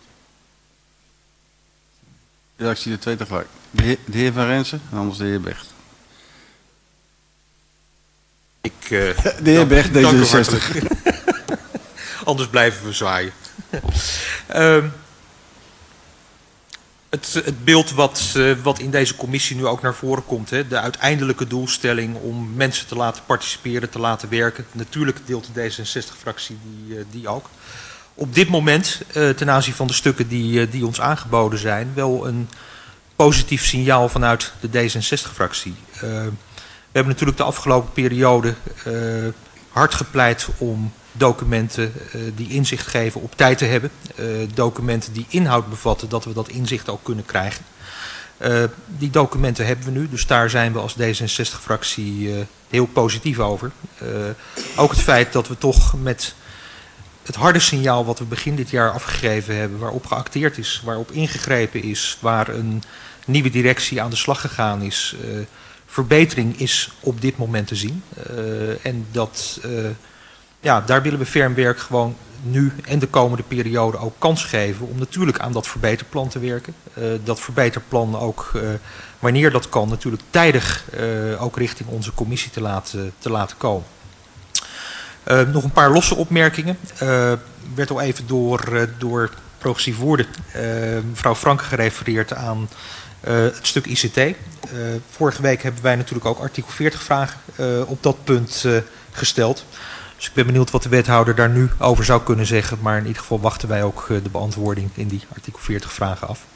Ja, ik zie de twee tegelijk. De heer Van Rensen en anders de heer Becht. De heer Becht, D66. Anders blijven we zwaaien. Het beeld wat in deze commissie nu ook naar voren komt, hè, de uiteindelijke doelstelling om mensen te laten participeren, te laten werken. Natuurlijk deelt de D66-fractie die ook. Op dit moment, ten aanzien van de stukken die ons aangeboden zijn, wel een positief signaal vanuit de D66-fractie. We hebben natuurlijk de afgelopen periode hard gepleit om documenten die inzicht geven op tijd te hebben. Documenten die inhoud bevatten, dat we dat inzicht ook kunnen krijgen. Die documenten hebben we nu, dus daar zijn we als D66-fractie heel positief over. Ook het feit dat we toch met het harde signaal wat we begin dit jaar afgegeven hebben, waarop geacteerd is, waarop ingegrepen is, waar een nieuwe directie aan de slag gegaan is, verbetering is op dit moment te zien. En dat Ja, daar willen we Fernwerk gewoon nu en de komende periode ook kans geven om natuurlijk aan dat verbeterplan te werken. Dat verbeterplan ook, wanneer dat kan, natuurlijk tijdig ook richting onze commissie te laten komen. Nog een paar losse opmerkingen. Werd al even door Progressief Woerden, mevrouw Franke, gerefereerd aan het stuk ICT. Vorige week hebben wij natuurlijk ook artikel 40 vragen op dat punt gesteld. Dus ik ben benieuwd wat de wethouder daar nu over zou kunnen zeggen. Maar in ieder geval wachten wij ook de beantwoording in die artikel 40 vragen af.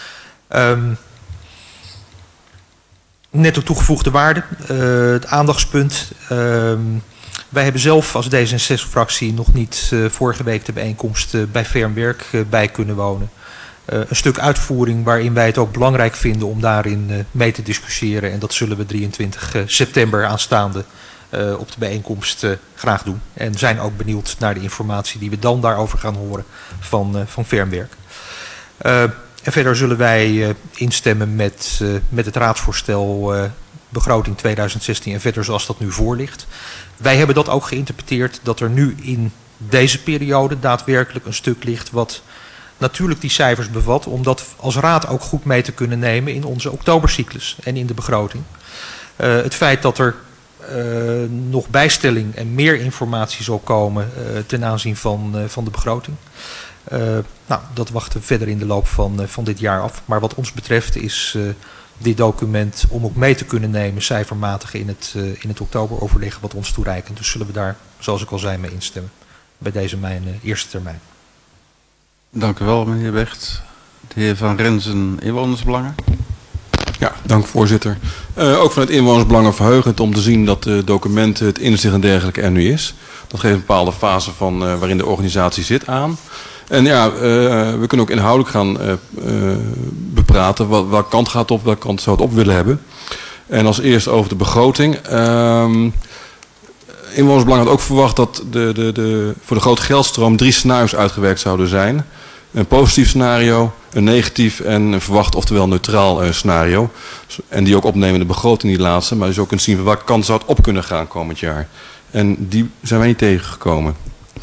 Netto toegevoegde waarde, het aandachtspunt. Wij hebben zelf als D66-fractie nog niet vorige week de bijeenkomst bij Fernwerk bij kunnen wonen. Een stuk uitvoering waarin wij het ook belangrijk vinden om daarin mee te discussiëren. En dat zullen we 23 september aanstaande op de bijeenkomst graag doen. En zijn ook benieuwd naar de informatie die we dan daarover gaan horen van Fernwerk. En verder zullen wij instemmen met het raadsvoorstel begroting 2016 en verder zoals dat nu voor ligt. Wij hebben dat ook geïnterpreteerd dat er nu in deze periode daadwerkelijk een stuk ligt wat natuurlijk die cijfers bevat, om dat als raad ook goed mee te kunnen nemen in onze oktobercyclus en in de begroting. Het feit dat er nog bijstelling en meer informatie zal komen ten aanzien van de begroting. Nou, dat wachten we verder in de loop van dit jaar af. Maar wat ons betreft is dit document om ook mee te kunnen nemen cijfermatig in het oktoberoverleg wat ons toereikent. Dus zullen we daar, zoals ik al zei, mee instemmen. Bij deze mijn eerste termijn. Dank u wel, meneer Wecht. De heer Van Renzen, Inwonersbelangen. Ja, dank voorzitter. Ook vanuit Inwonersbelangen verheugend om te zien dat de documenten, het inzicht en dergelijke er nu is. Dat geeft een bepaalde fase van waarin de organisatie zit aan. En ja, we kunnen ook inhoudelijk gaan bepraten. Welke kant gaat op, welke kant zou het op willen hebben. En als eerste over de begroting. Inwonersbelangen had ook verwacht dat voor de grote geldstroom 3 scenario's uitgewerkt zouden zijn. Een positief scenario, een negatief en een verwacht oftewel neutraal scenario. En die ook opnemen in de begroting, die laatste. Maar dus ook kunt zien van welke kant zou het op kunnen gaan komend jaar. En die zijn wij niet tegengekomen.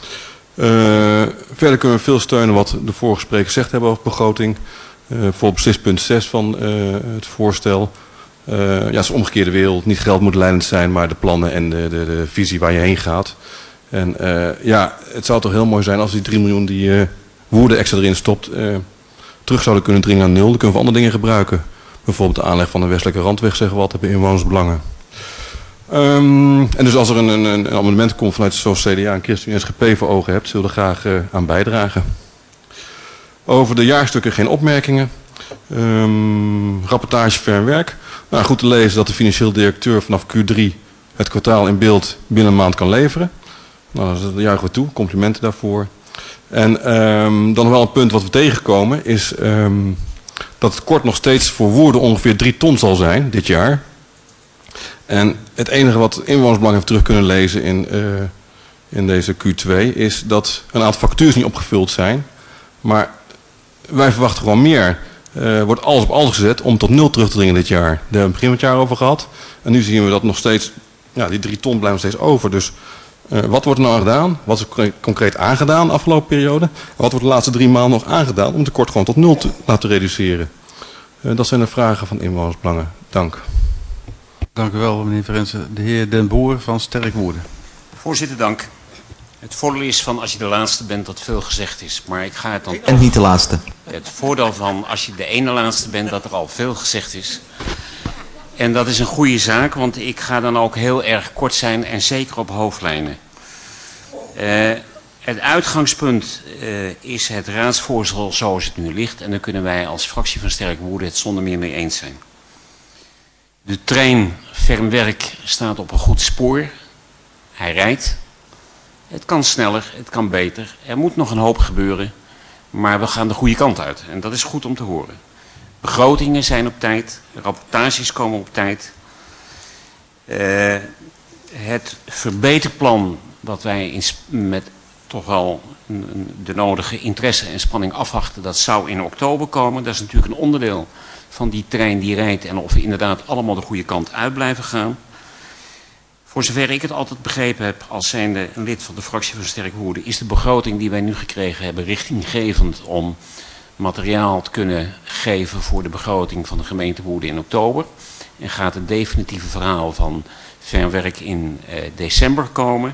Verder kunnen we veel steunen wat de vorige sprekers gezegd hebben over begroting. Voor beslispunt 6 van het voorstel. Ja, het is een omgekeerde wereld. Niet geld moet leidend zijn, maar de plannen en de visie waar je heen gaat. En ja, het zou toch heel mooi zijn als die 3 miljoen die Woerden extra erin stopt, terug zouden kunnen dringen naar 0. Dan kunnen we andere dingen gebruiken. Bijvoorbeeld de aanleg van de westelijke randweg, zeggen we altijd bij Inwonersbelangen. En dus als er een amendement komt vanuit zoals CDA en ChristenUnie en SGP voor ogen hebt, zullen we er graag aan bijdragen. Over de jaarstukken geen opmerkingen. Rapportage Fernwerk. Nou, goed te lezen dat de financieel directeur vanaf Q3 het kwartaal in beeld binnen een maand kan leveren. Nou, dat juichen we toe. Complimenten daarvoor. En dan nog wel een punt wat we tegenkomen is dat het tekort nog steeds voor Woerden ongeveer 3 ton zal zijn dit jaar. En het enige wat Inwonersbelang heeft terug kunnen lezen in deze Q2 is dat een aantal factures niet opgevuld zijn. Maar wij verwachten gewoon meer. Wordt alles op alles gezet om tot 0 terug te dringen dit jaar. Daar hebben we het begin van het jaar over gehad. En nu zien we dat nog steeds, ja, die 3 ton blijven steeds over. Dus wat wordt er nou gedaan? Wat is er concreet aangedaan de afgelopen periode? En wat wordt de laatste 3 maanden nog aangedaan om het tekort gewoon tot 0 te laten reduceren? Dat zijn de vragen van Inwonersbelangen. Dank. Dank u wel, meneer Verensen. De heer Den Boer van Sterk Woerden. Voorzitter, dank. Het voordeel is van als je de laatste bent dat veel gezegd is. Maar ik ga het dan... En niet de laatste. Het voordeel van als je de ene laatste bent dat er al veel gezegd is. En dat is een goede zaak, want ik ga dan ook heel erg kort zijn en zeker op hoofdlijnen. Het uitgangspunt is het raadsvoorstel zoals het nu ligt. En daar kunnen wij als fractie van Sterk Woerden het zonder meer mee eens zijn. De trein Fernwerk staat op een goed spoor. Hij rijdt. Het kan sneller, het kan beter. Er moet nog een hoop gebeuren. Maar we gaan de goede kant uit. En dat is goed om te horen. Begrotingen zijn op tijd. Rapportages komen op tijd. Het verbeterplan wat wij met toch wel de nodige interesse en spanning afwachten. Dat zou in oktober komen. Dat is natuurlijk een onderdeel van die trein die rijdt. En of we inderdaad allemaal de goede kant uit blijven gaan. Voor zover ik het altijd begrepen heb als zijnde een lid van de fractie van Sterk Woerden, is de begroting die wij nu gekregen hebben richtinggevend om materiaal te kunnen geven voor de begroting van de gemeente Woerden in oktober. En gaat het definitieve verhaal van Fernwerk in december komen.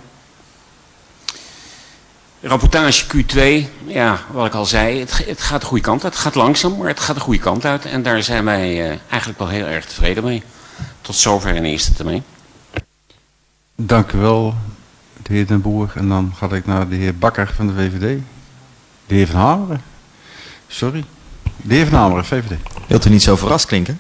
Rapportage Q2, ja, wat ik al zei, het gaat de goede kant uit. Het gaat langzaam, maar het gaat de goede kant uit. En daar zijn wij eigenlijk wel heel erg tevreden mee. Tot zover in eerste termijn. Dank u wel, de heer Den Boer. En dan ga ik naar de heer Bakker van de VVD. De heer Van Hameren. Sorry. De heer Van Hameren, VVD. Wilt u niet zo verrast klinken?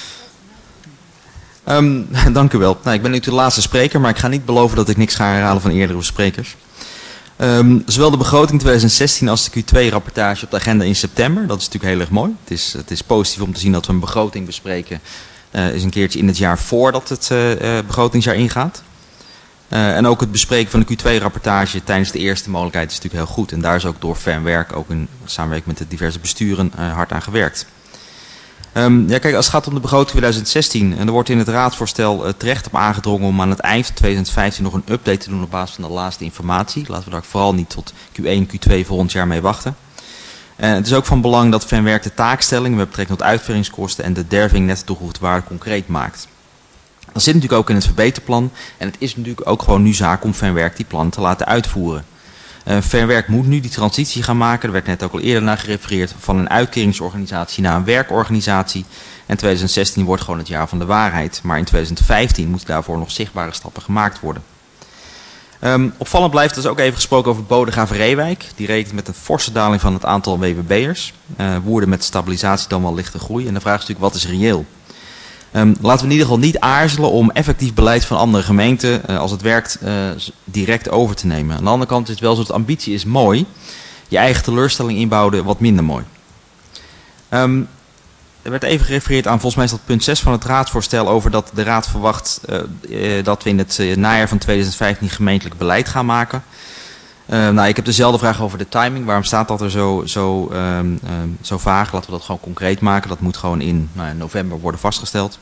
Dank u wel. Nou, ik ben nu de laatste spreker, maar ik ga niet beloven dat ik niks ga herhalen van eerdere sprekers. Zowel de begroting 2016 als de Q2-rapportage op de agenda in september. Dat is natuurlijk heel erg mooi. Het is positief om te zien dat we een begroting bespreken. Is een keertje in het jaar voordat het begrotingsjaar ingaat. En ook het bespreken van de Q2-rapportage tijdens de eerste mogelijkheid is natuurlijk heel goed. En daar is ook door Fernwerk, ook in samenwerking met de diverse besturen, hard aan gewerkt. Ja, kijk, als het gaat om de begroting 2016, en er wordt in het raadsvoorstel terecht op aangedrongen om aan het eind van 2015 nog een update te doen op basis van de laatste informatie. Laten we daar vooral niet tot Q1, Q2 volgend jaar mee wachten. Het is ook van belang dat Fernwerk de taakstelling met betrekking tot uitvoeringskosten en de derving netto toegevoegde waarde concreet maakt. Dat zit natuurlijk ook in het verbeterplan en het is natuurlijk ook gewoon nu zaak om Fernwerk die plan te laten uitvoeren. Fernwerk moet nu die transitie gaan maken, er werd net ook al eerder naar gerefereerd, van een uitkeringsorganisatie naar een werkorganisatie. En 2016 wordt gewoon het jaar van de waarheid, maar in 2015 moeten daarvoor nog zichtbare stappen gemaakt worden. Opvallend blijft dus ook even gesproken over Bodegraven-Reewijk. Die rekent met een forse daling van het aantal WWB'ers. Woerden met stabilisatie dan wel lichte groei. En de vraag is natuurlijk, wat is reëel? Laten we in ieder geval niet aarzelen om effectief beleid van andere gemeenten, als het werkt, direct over te nemen. Aan de andere kant is het wel zo dat ambitie is mooi. Je eigen teleurstelling inbouwen wat minder mooi. Er werd even gerefereerd aan, volgens mij is dat punt 6 van het raadsvoorstel, over dat de raad verwacht dat we in het najaar van 2015 gemeentelijk beleid gaan maken. Nou, ik heb dezelfde vraag over de timing. Waarom staat dat er zo vaag? Laten we dat gewoon concreet maken. Dat moet gewoon in november worden vastgesteld.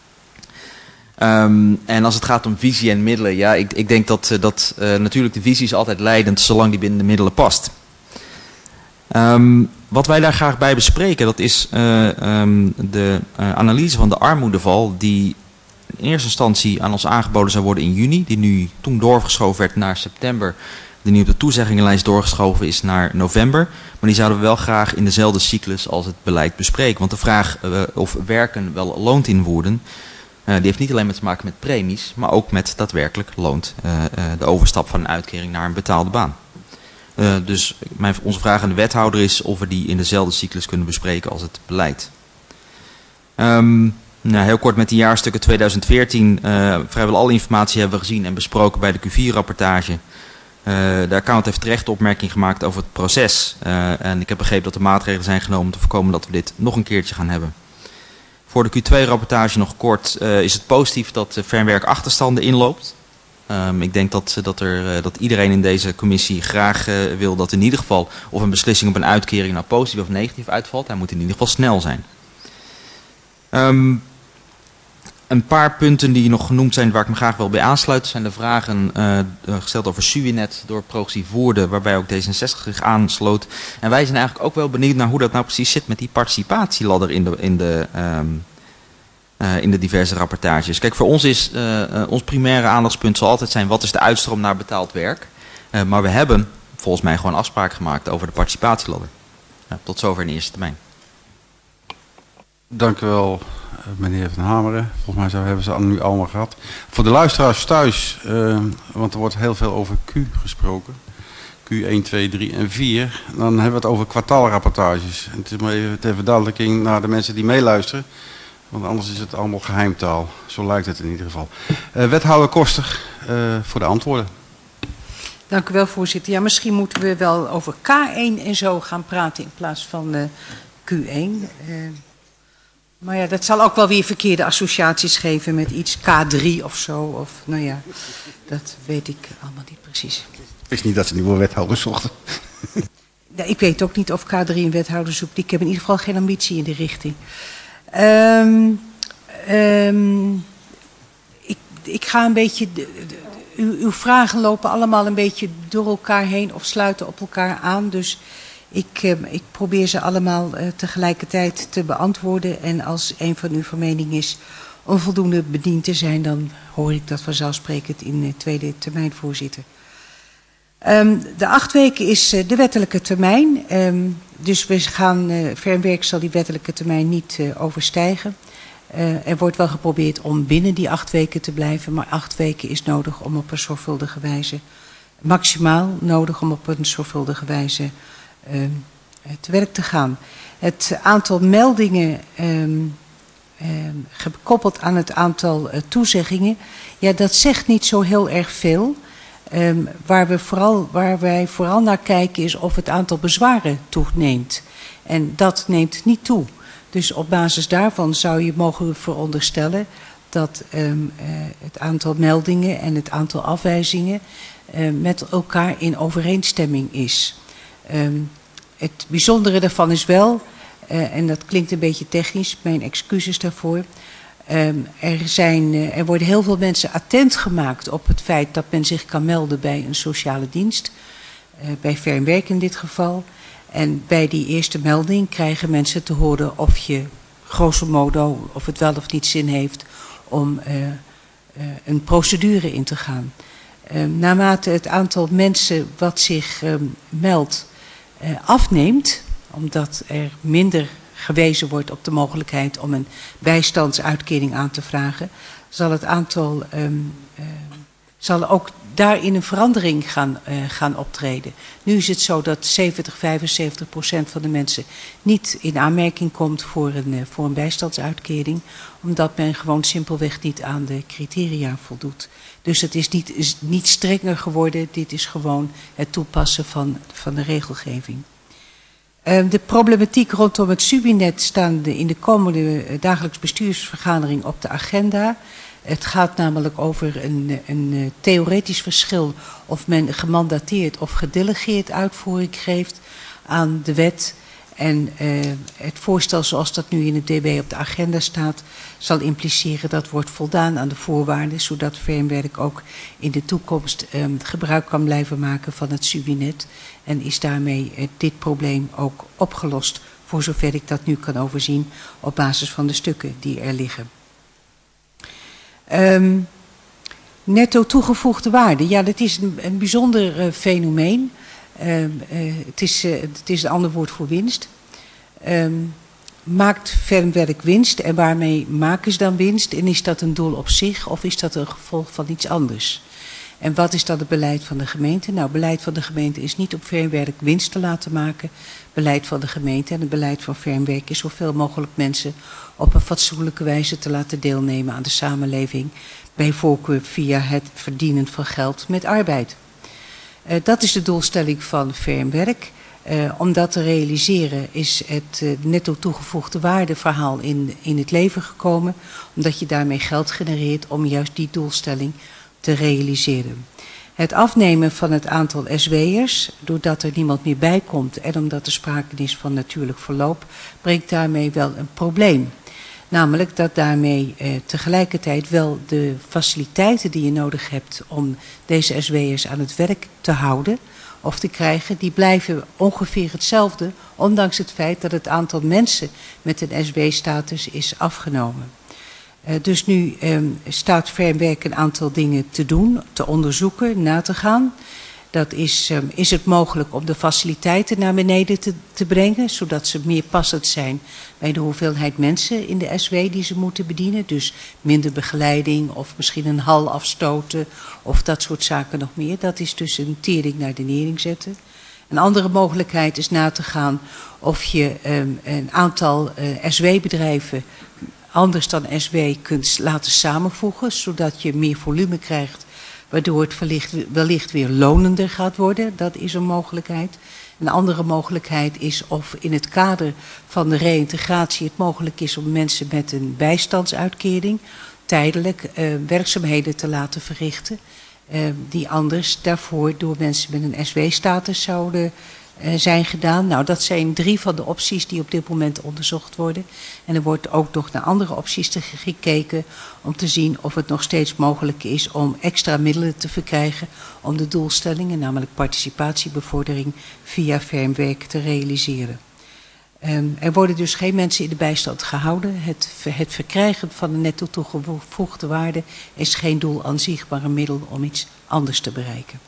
En als het gaat om visie en middelen, ja, ik denk dat natuurlijk de visie is altijd leidend zolang die binnen de middelen past. Wat wij daar graag bij bespreken, dat is de analyse van de armoedeval die in eerste instantie aan ons aangeboden zou worden in juni, die nu toen doorgeschoven werd naar september, die nu op de toezeggingenlijst doorgeschoven is naar november. Maar die zouden we wel graag in dezelfde cyclus als het beleid bespreken. Want de vraag of werken wel loont in Woerden, die heeft niet alleen met te maken met premies, maar ook met daadwerkelijk loont de overstap van een uitkering naar een betaalde baan. Dus onze vraag aan de wethouder is of we die in dezelfde cyclus kunnen bespreken als het beleid. Nou, heel kort met de jaarstukken 2014. Vrijwel alle informatie hebben we gezien en besproken bij de Q4-rapportage. De account heeft terecht opmerking gemaakt over het proces. En ik heb begrepen dat er maatregelen zijn genomen om te voorkomen dat we dit nog een keertje gaan hebben. Voor de Q2-rapportage nog kort is het positief dat Fernwerk achterstanden inloopt. Ik denk dat iedereen in deze commissie graag wil dat in ieder geval of een beslissing op een uitkering nou positief of negatief uitvalt. Hij moet in ieder geval snel zijn. Een paar punten die nog genoemd zijn waar ik me graag wel bij aansluit zijn de vragen gesteld over Suwinet door Progressief Woerden, waarbij ook D66 zich aansloot. En wij zijn eigenlijk ook wel benieuwd naar hoe dat nou precies zit met die participatieladder in de diverse rapportages. Kijk, voor ons is ons primaire aandachtspunt zal altijd zijn wat is de uitstroom naar betaald werk. Maar we hebben volgens mij gewoon afspraak gemaakt over de participatieladder. Tot zover in de eerste termijn. Dank u wel, meneer Van Hameren. Volgens mij hebben ze nu allemaal gehad. Voor de luisteraars thuis, want er wordt heel veel over Q gesproken. Q1, 2, 3 en 4. Dan hebben we het over kwartaalrapportages. En het is maar even ter verduidelijking naar de mensen die meeluisteren. Want anders is het allemaal geheimtaal. Zo lijkt het in ieder geval. Wethouder Koster voor de antwoorden. Dank u wel, voorzitter. Ja, misschien moeten we wel over K1 en zo gaan praten in plaats van Q1. Maar ja, dat zal ook wel weer verkeerde associaties geven met iets K3 of zo. Of, nou ja, dat weet ik allemaal niet precies. Ik wist niet dat ze nieuwe wethouders zochten. Ja, ik weet ook niet of K3 een wethouder zoekt. Ik heb in ieder geval geen ambitie in die richting. ik ga een beetje... Uw vragen lopen allemaal een beetje door elkaar heen of sluiten op elkaar aan. Dus ik probeer ze allemaal tegelijkertijd te beantwoorden. En als een van u van mening is onvoldoende bediend te zijn, dan hoor ik dat vanzelfsprekend in de tweede termijn, voorzitter. De 8 weken is de wettelijke termijn. Dus we gaan, Verwerk zal die wettelijke termijn niet overstijgen. Er wordt wel geprobeerd om binnen die 8 weken te blijven, maar 8 weken is nodig om op een zorgvuldige wijze, maximaal nodig om op een zorgvuldige wijze te werk te gaan. Het aantal meldingen gekoppeld aan het aantal toezeggingen, ja, dat zegt niet zo heel erg veel. Waar wij vooral naar kijken is of het aantal bezwaren toeneemt. En dat neemt niet toe. Dus op basis daarvan zou je mogen veronderstellen dat het aantal meldingen en het aantal afwijzingen met elkaar in overeenstemming is. Het bijzondere daarvan is wel, en dat klinkt een beetje technisch, mijn excuses daarvoor. Er worden heel veel mensen attent gemaakt op het feit dat men zich kan melden bij een sociale dienst. Bij Verwerk in dit geval. En bij die eerste melding krijgen mensen te horen of je grosso modo, of het wel of niet zin heeft om een procedure in te gaan. Naarmate het aantal mensen wat zich meldt afneemt, omdat er minder gewezen wordt op de mogelijkheid om een bijstandsuitkering aan te vragen, zal het aantal zal ook daarin een verandering gaan optreden. Nu is het zo dat 70-75% van de mensen niet in aanmerking komt voor een bijstandsuitkering, omdat men gewoon simpelweg niet aan de criteria voldoet. Dus het is niet strenger geworden, dit is gewoon het toepassen van de regelgeving. De problematiek rondom het Subinet staan in de komende dagelijks bestuursvergadering op de agenda. Het gaat namelijk over een theoretisch verschil of men gemandateerd of gedelegeerd uitvoering geeft aan de wet. En het voorstel zoals dat nu in het DB op de agenda staat, zal impliceren dat wordt voldaan aan de voorwaarden, zodat Verwerk ook in de toekomst gebruik kan blijven maken van het Subinet. En is daarmee dit probleem ook opgelost, voor zover ik dat nu kan overzien, op basis van de stukken die er liggen. Netto toegevoegde waarde, ja, dat is een bijzonder fenomeen. Het is een ander woord voor winst. Maakt Verwerk winst en waarmee maken ze dan winst? En is dat een doel op zich of is dat een gevolg van iets anders? En wat is dan het beleid van de gemeente? Nou, het beleid van de gemeente is niet op Verwerk winst te laten maken. Het beleid van de gemeente en het beleid van Verwerk is zoveel mogelijk mensen op een fatsoenlijke wijze te laten deelnemen aan de samenleving. Bij voorkeur via het verdienen van geld met arbeid. Dat is de doelstelling van Verwerk. Om dat te realiseren is het netto toegevoegde waarde verhaal in het leven gekomen. Omdat je daarmee geld genereert om juist die doelstelling te realiseren. Het afnemen van het aantal SW'ers, doordat er niemand meer bij komt en omdat er sprake is van natuurlijk verloop, brengt daarmee wel een probleem. Namelijk dat daarmee tegelijkertijd wel de faciliteiten die je nodig hebt om deze SW'ers aan het werk te houden of te krijgen, die blijven ongeveer hetzelfde, ondanks het feit dat het aantal mensen met een SW-status is afgenomen. Dus nu staat Verwerk een aantal dingen te doen, te onderzoeken, na te gaan. Dat is het mogelijk om de faciliteiten naar beneden te brengen, zodat ze meer passend zijn bij de hoeveelheid mensen in de SW die ze moeten bedienen. Dus minder begeleiding of misschien een hal afstoten of dat soort zaken nog meer. Dat is dus een tering naar de nering zetten. Een andere mogelijkheid is na te gaan of je een aantal SW-bedrijven anders dan SW kunt laten samenvoegen, zodat je meer volume krijgt, waardoor het wellicht weer lonender gaat worden. Dat is een mogelijkheid. Een andere mogelijkheid is of in het kader van de reïntegratie het mogelijk is om mensen met een bijstandsuitkering tijdelijk werkzaamheden te laten verrichten, die anders daarvoor door mensen met een SW-status zouden zijn gedaan. Nou, dat zijn 3 van de opties die op dit moment onderzocht worden. En er wordt ook nog naar andere opties gekeken om te zien of het nog steeds mogelijk is om extra middelen te verkrijgen om de doelstellingen, namelijk participatiebevordering via FERM-werk, te realiseren. Er worden dus geen mensen in de bijstand gehouden. Het verkrijgen van een netto toegevoegde waarde is geen doel aan zich, maar een middel om iets anders te bereiken.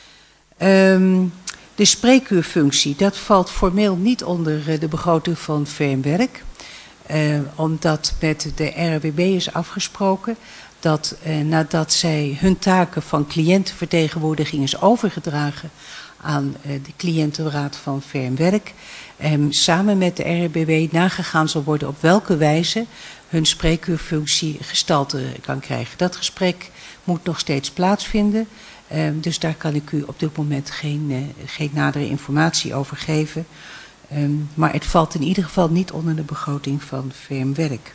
De spreekuurfunctie, dat valt formeel niet onder de begroting van FERM-werk. Omdat met de RWB is afgesproken dat nadat zij hun taken van cliëntenvertegenwoordiging is overgedragen aan de cliëntenraad van FERM-werk, samen met de RWB nagegaan zal worden op welke wijze hun spreekuurfunctie gestalte kan krijgen. Dat gesprek moet nog steeds plaatsvinden. Dus daar kan ik u op dit moment geen nadere informatie over geven. Maar het valt in ieder geval niet onder de begroting van FERM-werk.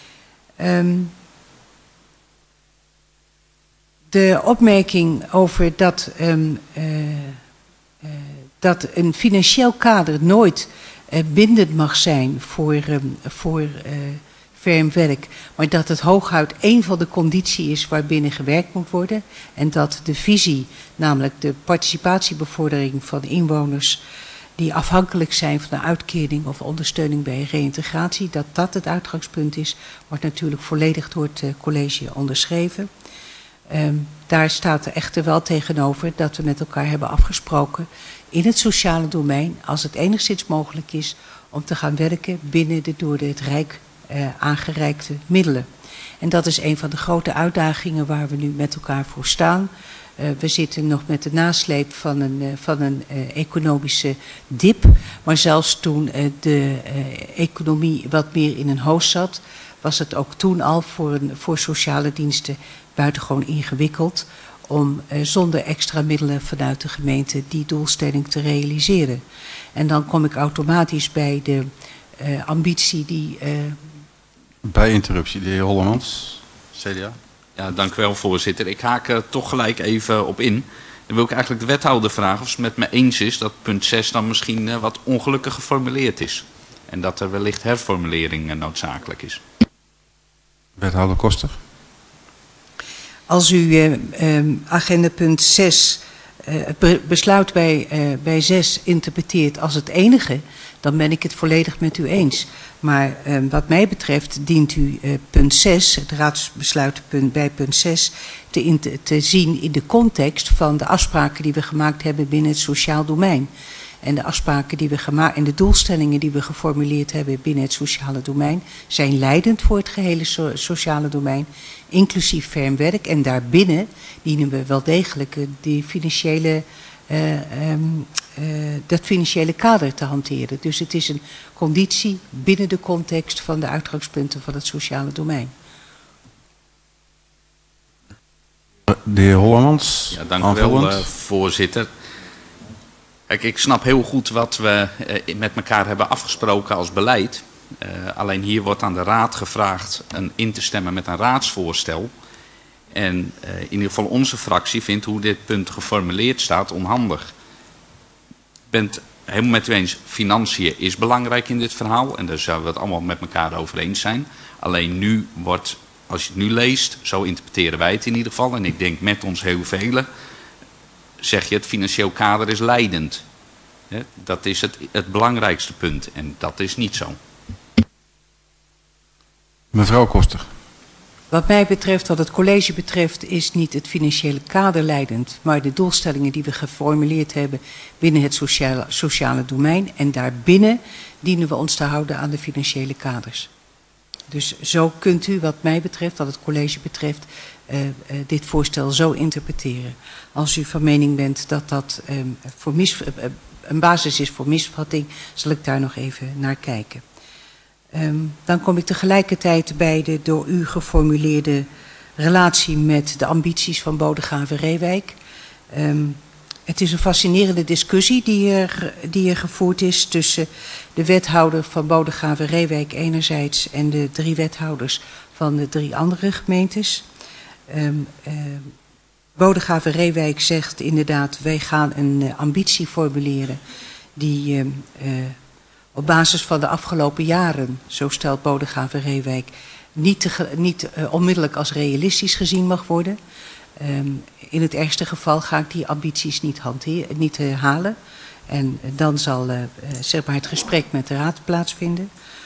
De opmerking over dat een financieel kader nooit bindend mag zijn voor FERM-werk, maar dat het hooguit één van de condities is waarbinnen gewerkt moet worden en dat de visie, namelijk de participatiebevordering van inwoners die afhankelijk zijn van een uitkering of ondersteuning bij reïntegratie, dat dat het uitgangspunt is, wordt natuurlijk volledig door het college onderschreven. Daar staat er echter wel tegenover dat we met elkaar hebben afgesproken in het sociale domein, als het enigszins mogelijk is, om te gaan werken binnen de door het Rijk aangereikte middelen. En dat is een van de grote uitdagingen waar we nu met elkaar voor staan. We zitten nog met de nasleep van een economische dip. Maar zelfs toen de economie wat meer in een hoos zat, was het ook toen al voor sociale diensten buitengewoon ingewikkeld om zonder extra middelen vanuit de gemeente die doelstelling te realiseren. En dan kom ik automatisch bij de ambitie die... Bij interruptie, de heer Hollemans, CDA. Ja, dank u wel, voorzitter. Ik haak er toch gelijk even op in. Dan wil ik eigenlijk de wethouder vragen of ze het met me eens is dat punt 6 dan misschien wat ongelukkig geformuleerd is. En dat er wellicht herformulering noodzakelijk is. Wethouder Koster. Als u agenda punt 6, besluit bij 6 interpreteert als het enige, dan ben ik het volledig met u eens. Maar wat mij betreft dient u punt 6, het raadsbesluit bij punt 6, te zien in de context van de afspraken die we gemaakt hebben binnen het sociaal domein. En de afspraken die we gemaakt en de doelstellingen die we geformuleerd hebben binnen het sociale domein zijn leidend voor het gehele sociale domein, inclusief FERM-werk. En daarbinnen dienen we wel degelijk dat financiële kader te hanteren. Dus het is een conditie binnen de context van de uitgangspunten van het sociale domein. De heer Hollemans. Ja, dank u wel, voorzitter. Kijk, ik snap heel goed wat we met elkaar hebben afgesproken als beleid. Alleen hier wordt aan de raad gevraagd in te stemmen met een raadsvoorstel. En in ieder geval onze fractie vindt hoe dit punt geformuleerd staat onhandig. Ik ben het helemaal met u eens, financiën is belangrijk in dit verhaal. En daar zouden we het allemaal met elkaar over eens zijn. Alleen nu wordt, als je het nu leest, zo interpreteren wij het in ieder geval. En ik denk met ons heel velen, zeg je het financieel kader is leidend. Dat is het belangrijkste punt. En dat is niet zo. Mevrouw Koster. Wat mij betreft, wat het college betreft, is niet het financiële kader leidend, maar de doelstellingen die we geformuleerd hebben binnen het sociale domein. En daarbinnen dienen we ons te houden aan de financiële kaders. Dus zo kunt u, wat mij betreft, wat het college betreft, dit voorstel zo interpreteren. Als u van mening bent dat dat een basis is voor misvatting, zal ik daar nog even naar kijken. Dan kom ik tegelijkertijd bij de door u geformuleerde relatie met de ambities van Bodegraven-Reewijk. Het is een fascinerende discussie die er gevoerd is tussen de wethouder van Bodegraven-Reewijk enerzijds en de 3 wethouders van de 3 andere gemeentes. Bodegraven-Reewijk zegt inderdaad, wij gaan een ambitie formuleren die op basis van de afgelopen jaren, zo stelt Bodegraven-Reewijk, niet onmiddellijk als realistisch gezien mag worden. In het ergste geval ga ik die ambities niet halen. En dan zal zeg maar het gesprek met de Raad plaatsvinden.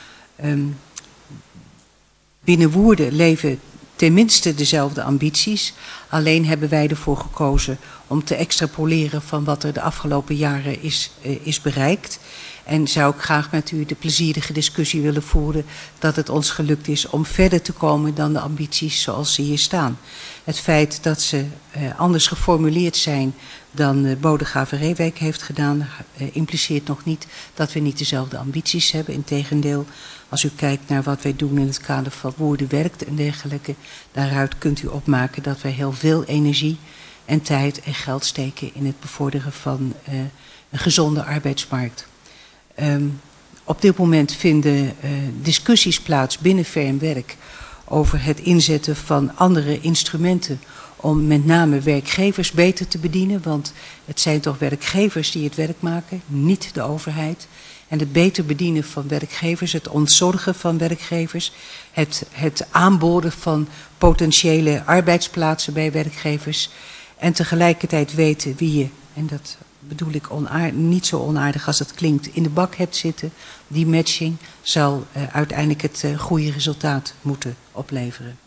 Binnen Woerden leven tenminste dezelfde ambities. Alleen hebben wij ervoor gekozen om te extrapoleren van wat er de afgelopen jaren is bereikt. En zou ik graag met u de plezierige discussie willen voeren dat het ons gelukt is om verder te komen dan de ambities zoals ze hier staan. Het feit dat ze anders geformuleerd zijn dan Bodegraven-Reewijk heeft gedaan, impliceert nog niet dat we niet dezelfde ambities hebben. Integendeel, als u kijkt naar wat wij doen in het kader van Woerden werkt en dergelijke, daaruit kunt u opmaken dat wij heel veel energie en tijd en geld steken in het bevorderen van een gezonde arbeidsmarkt. Op dit moment vinden discussies plaats binnen VN-Werk over het inzetten van andere instrumenten om met name werkgevers beter te bedienen, want het zijn toch werkgevers die het werk maken, niet de overheid. En het beter bedienen van werkgevers, het ontzorgen van werkgevers, het aanboden van potentiële arbeidsplaatsen bij werkgevers en tegelijkertijd weten wie je, en dat bedoel ik niet zo onaardig als het klinkt, in de bak hebt zitten. Die matching zal uiteindelijk het goede resultaat moeten opleveren.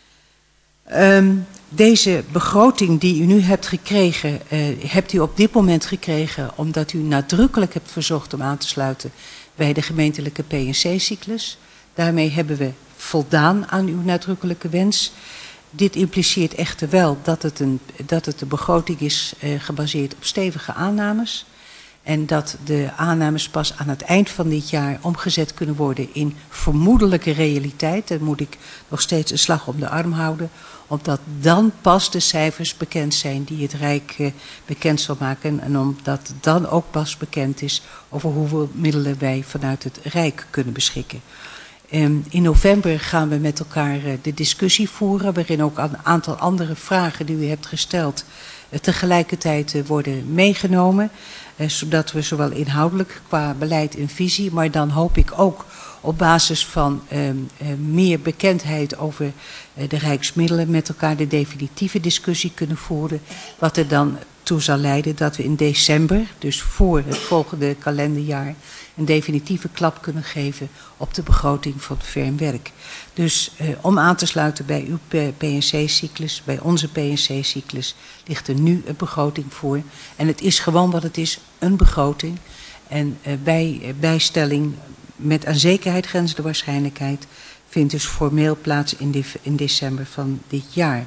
Deze begroting die u nu hebt gekregen, hebt u op dit moment gekregen omdat u nadrukkelijk hebt verzocht om aan te sluiten bij de gemeentelijke PNC-cyclus. Daarmee hebben we voldaan aan uw nadrukkelijke wens. Dit impliceert echter wel dat het de begroting is gebaseerd op stevige aannames. En dat de aannames pas aan het eind van dit jaar omgezet kunnen worden in vermoedelijke realiteit. Dan moet ik nog steeds een slag om de arm houden. Omdat dan pas de cijfers bekend zijn die het Rijk bekend zal maken. En omdat dan ook pas bekend is over hoeveel middelen wij vanuit het Rijk kunnen beschikken. In november gaan we met elkaar de discussie voeren, waarin ook een aantal andere vragen die u hebt gesteld tegelijkertijd worden meegenomen. Zodat we zowel inhoudelijk qua beleid en visie, maar dan hoop ik ook op basis van meer bekendheid over de rijksmiddelen met elkaar de definitieve discussie kunnen voeren. Wat er dan toe zal leiden dat we in december, dus voor het volgende kalenderjaar, een definitieve klap kunnen geven op de begroting van VN-Werk. Dus om aan te sluiten bij uw PNC-cyclus, bij onze PNC-cyclus, ligt er nu een begroting voor. En het is gewoon wat het is, een begroting. En bijstelling met aan zekerheid grenzende waarschijnlijkheid vindt dus formeel plaats in december van dit jaar.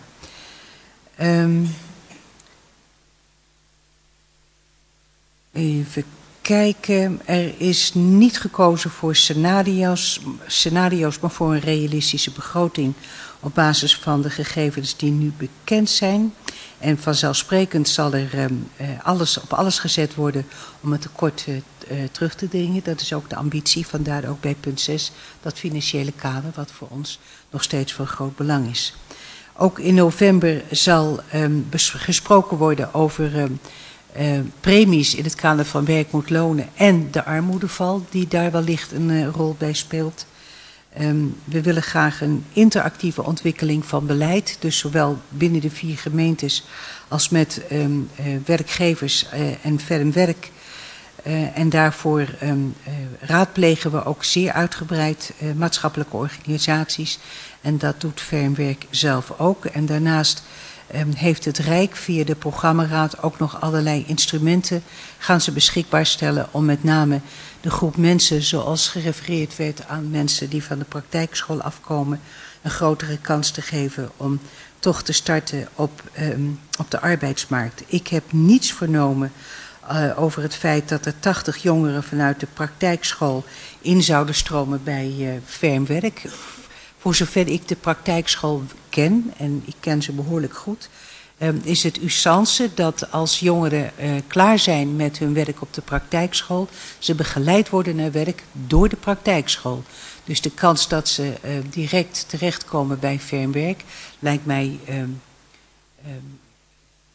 Even kijken, er is niet gekozen voor scenario's, maar voor een realistische begroting op basis van de gegevens die nu bekend zijn. En vanzelfsprekend zal er op alles gezet worden om het tekort terug te dringen. Dat is ook de ambitie, vandaar ook bij punt 6, dat financiële kader, wat voor ons nog steeds van groot belang is. Ook in november zal gesproken worden over premies in het kader van werk moet lonen en de armoedeval die daar wellicht een rol bij speelt. We willen graag een interactieve ontwikkeling van beleid, dus zowel binnen de 4 gemeentes als met werkgevers en VN-Werk. En daarvoor raadplegen we ook zeer uitgebreid maatschappelijke organisaties. En dat doet VN-Werk zelf ook. En daarnaast heeft het Rijk via de programmaraad ook nog allerlei instrumenten gaan ze beschikbaar stellen om met name de groep mensen, zoals gerefereerd werd aan mensen die van de praktijkschool afkomen, een grotere kans te geven om toch te starten op de arbeidsmarkt. Ik heb niets vernomen over het feit dat er 80 jongeren vanuit de praktijkschool in zouden stromen bij VN-Werk. Voor zover ik de praktijkschool ken, en ik ken ze behoorlijk goed, is het usance dat als jongeren klaar zijn met hun werk op de praktijkschool, ze begeleid worden naar werk door de praktijkschool. Dus de kans dat ze direct terechtkomen bij VN-Werk lijkt mij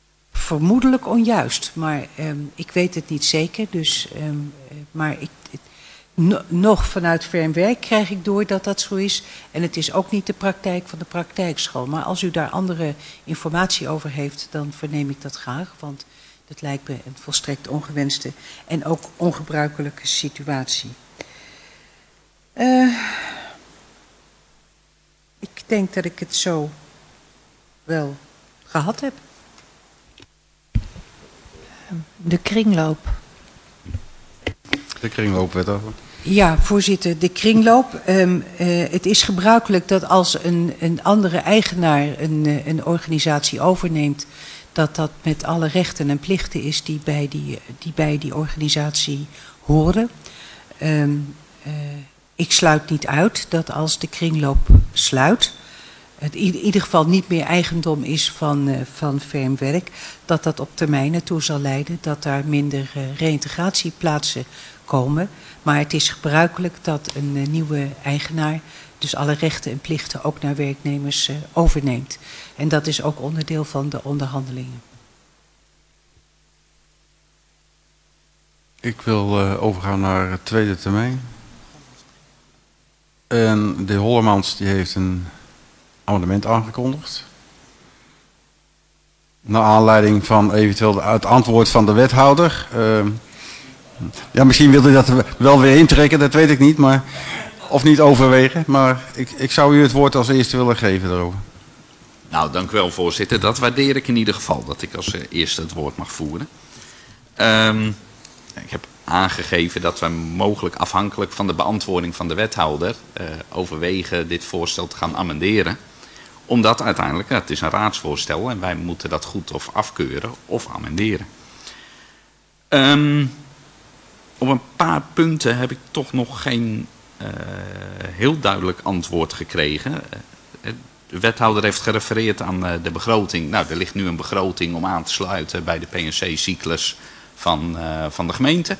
vermoedelijk onjuist, maar ik weet het niet zeker. Dus, maar nog vanuit Fernwerk krijg ik door dat dat zo is. En het is ook niet de praktijk van de praktijkschool. Maar als u daar andere informatie over heeft, dan verneem ik dat graag. Want dat lijkt me een volstrekt ongewenste en ook ongebruikelijke situatie. Ik denk dat ik het zo wel gehad heb. De kringloop. De kringloop werd over. Ja, voorzitter, de kringloop. Het is gebruikelijk dat als een andere eigenaar een organisatie overneemt, dat met alle rechten en plichten is die bij die organisatie horen. Ik sluit niet uit dat als de kringloop sluit, het in ieder geval niet meer eigendom is van Fernwerk, dat op termijn ertoe zal leiden dat daar minder reïntegratieplaatsen komen. Maar het is gebruikelijk dat een nieuwe eigenaar dus alle rechten en plichten ook naar werknemers overneemt. En dat is ook onderdeel van de onderhandelingen. Ik wil overgaan naar het tweede termijn. En de heer Hollemans die heeft een amendement aangekondigd. Naar aanleiding van eventueel het antwoord van de wethouder. Ja, misschien wilde hij dat wel weer intrekken, dat weet ik niet. Maar, of niet overwegen. Maar ik zou u het woord als eerste willen geven daarover. Nou, dank u wel, voorzitter. Dat waardeer ik in ieder geval, dat ik als eerste het woord mag voeren. Ik heb aangegeven dat we mogelijk afhankelijk van de beantwoording van de wethouder overwegen dit voorstel te gaan amenderen. Omdat uiteindelijk, het is een raadsvoorstel en wij moeten dat goed of afkeuren of amenderen. Op een paar punten heb ik toch nog geen heel duidelijk antwoord gekregen. De wethouder heeft gerefereerd aan de begroting. Nou, er ligt nu een begroting om aan te sluiten bij de PNC-cyclus van de gemeente.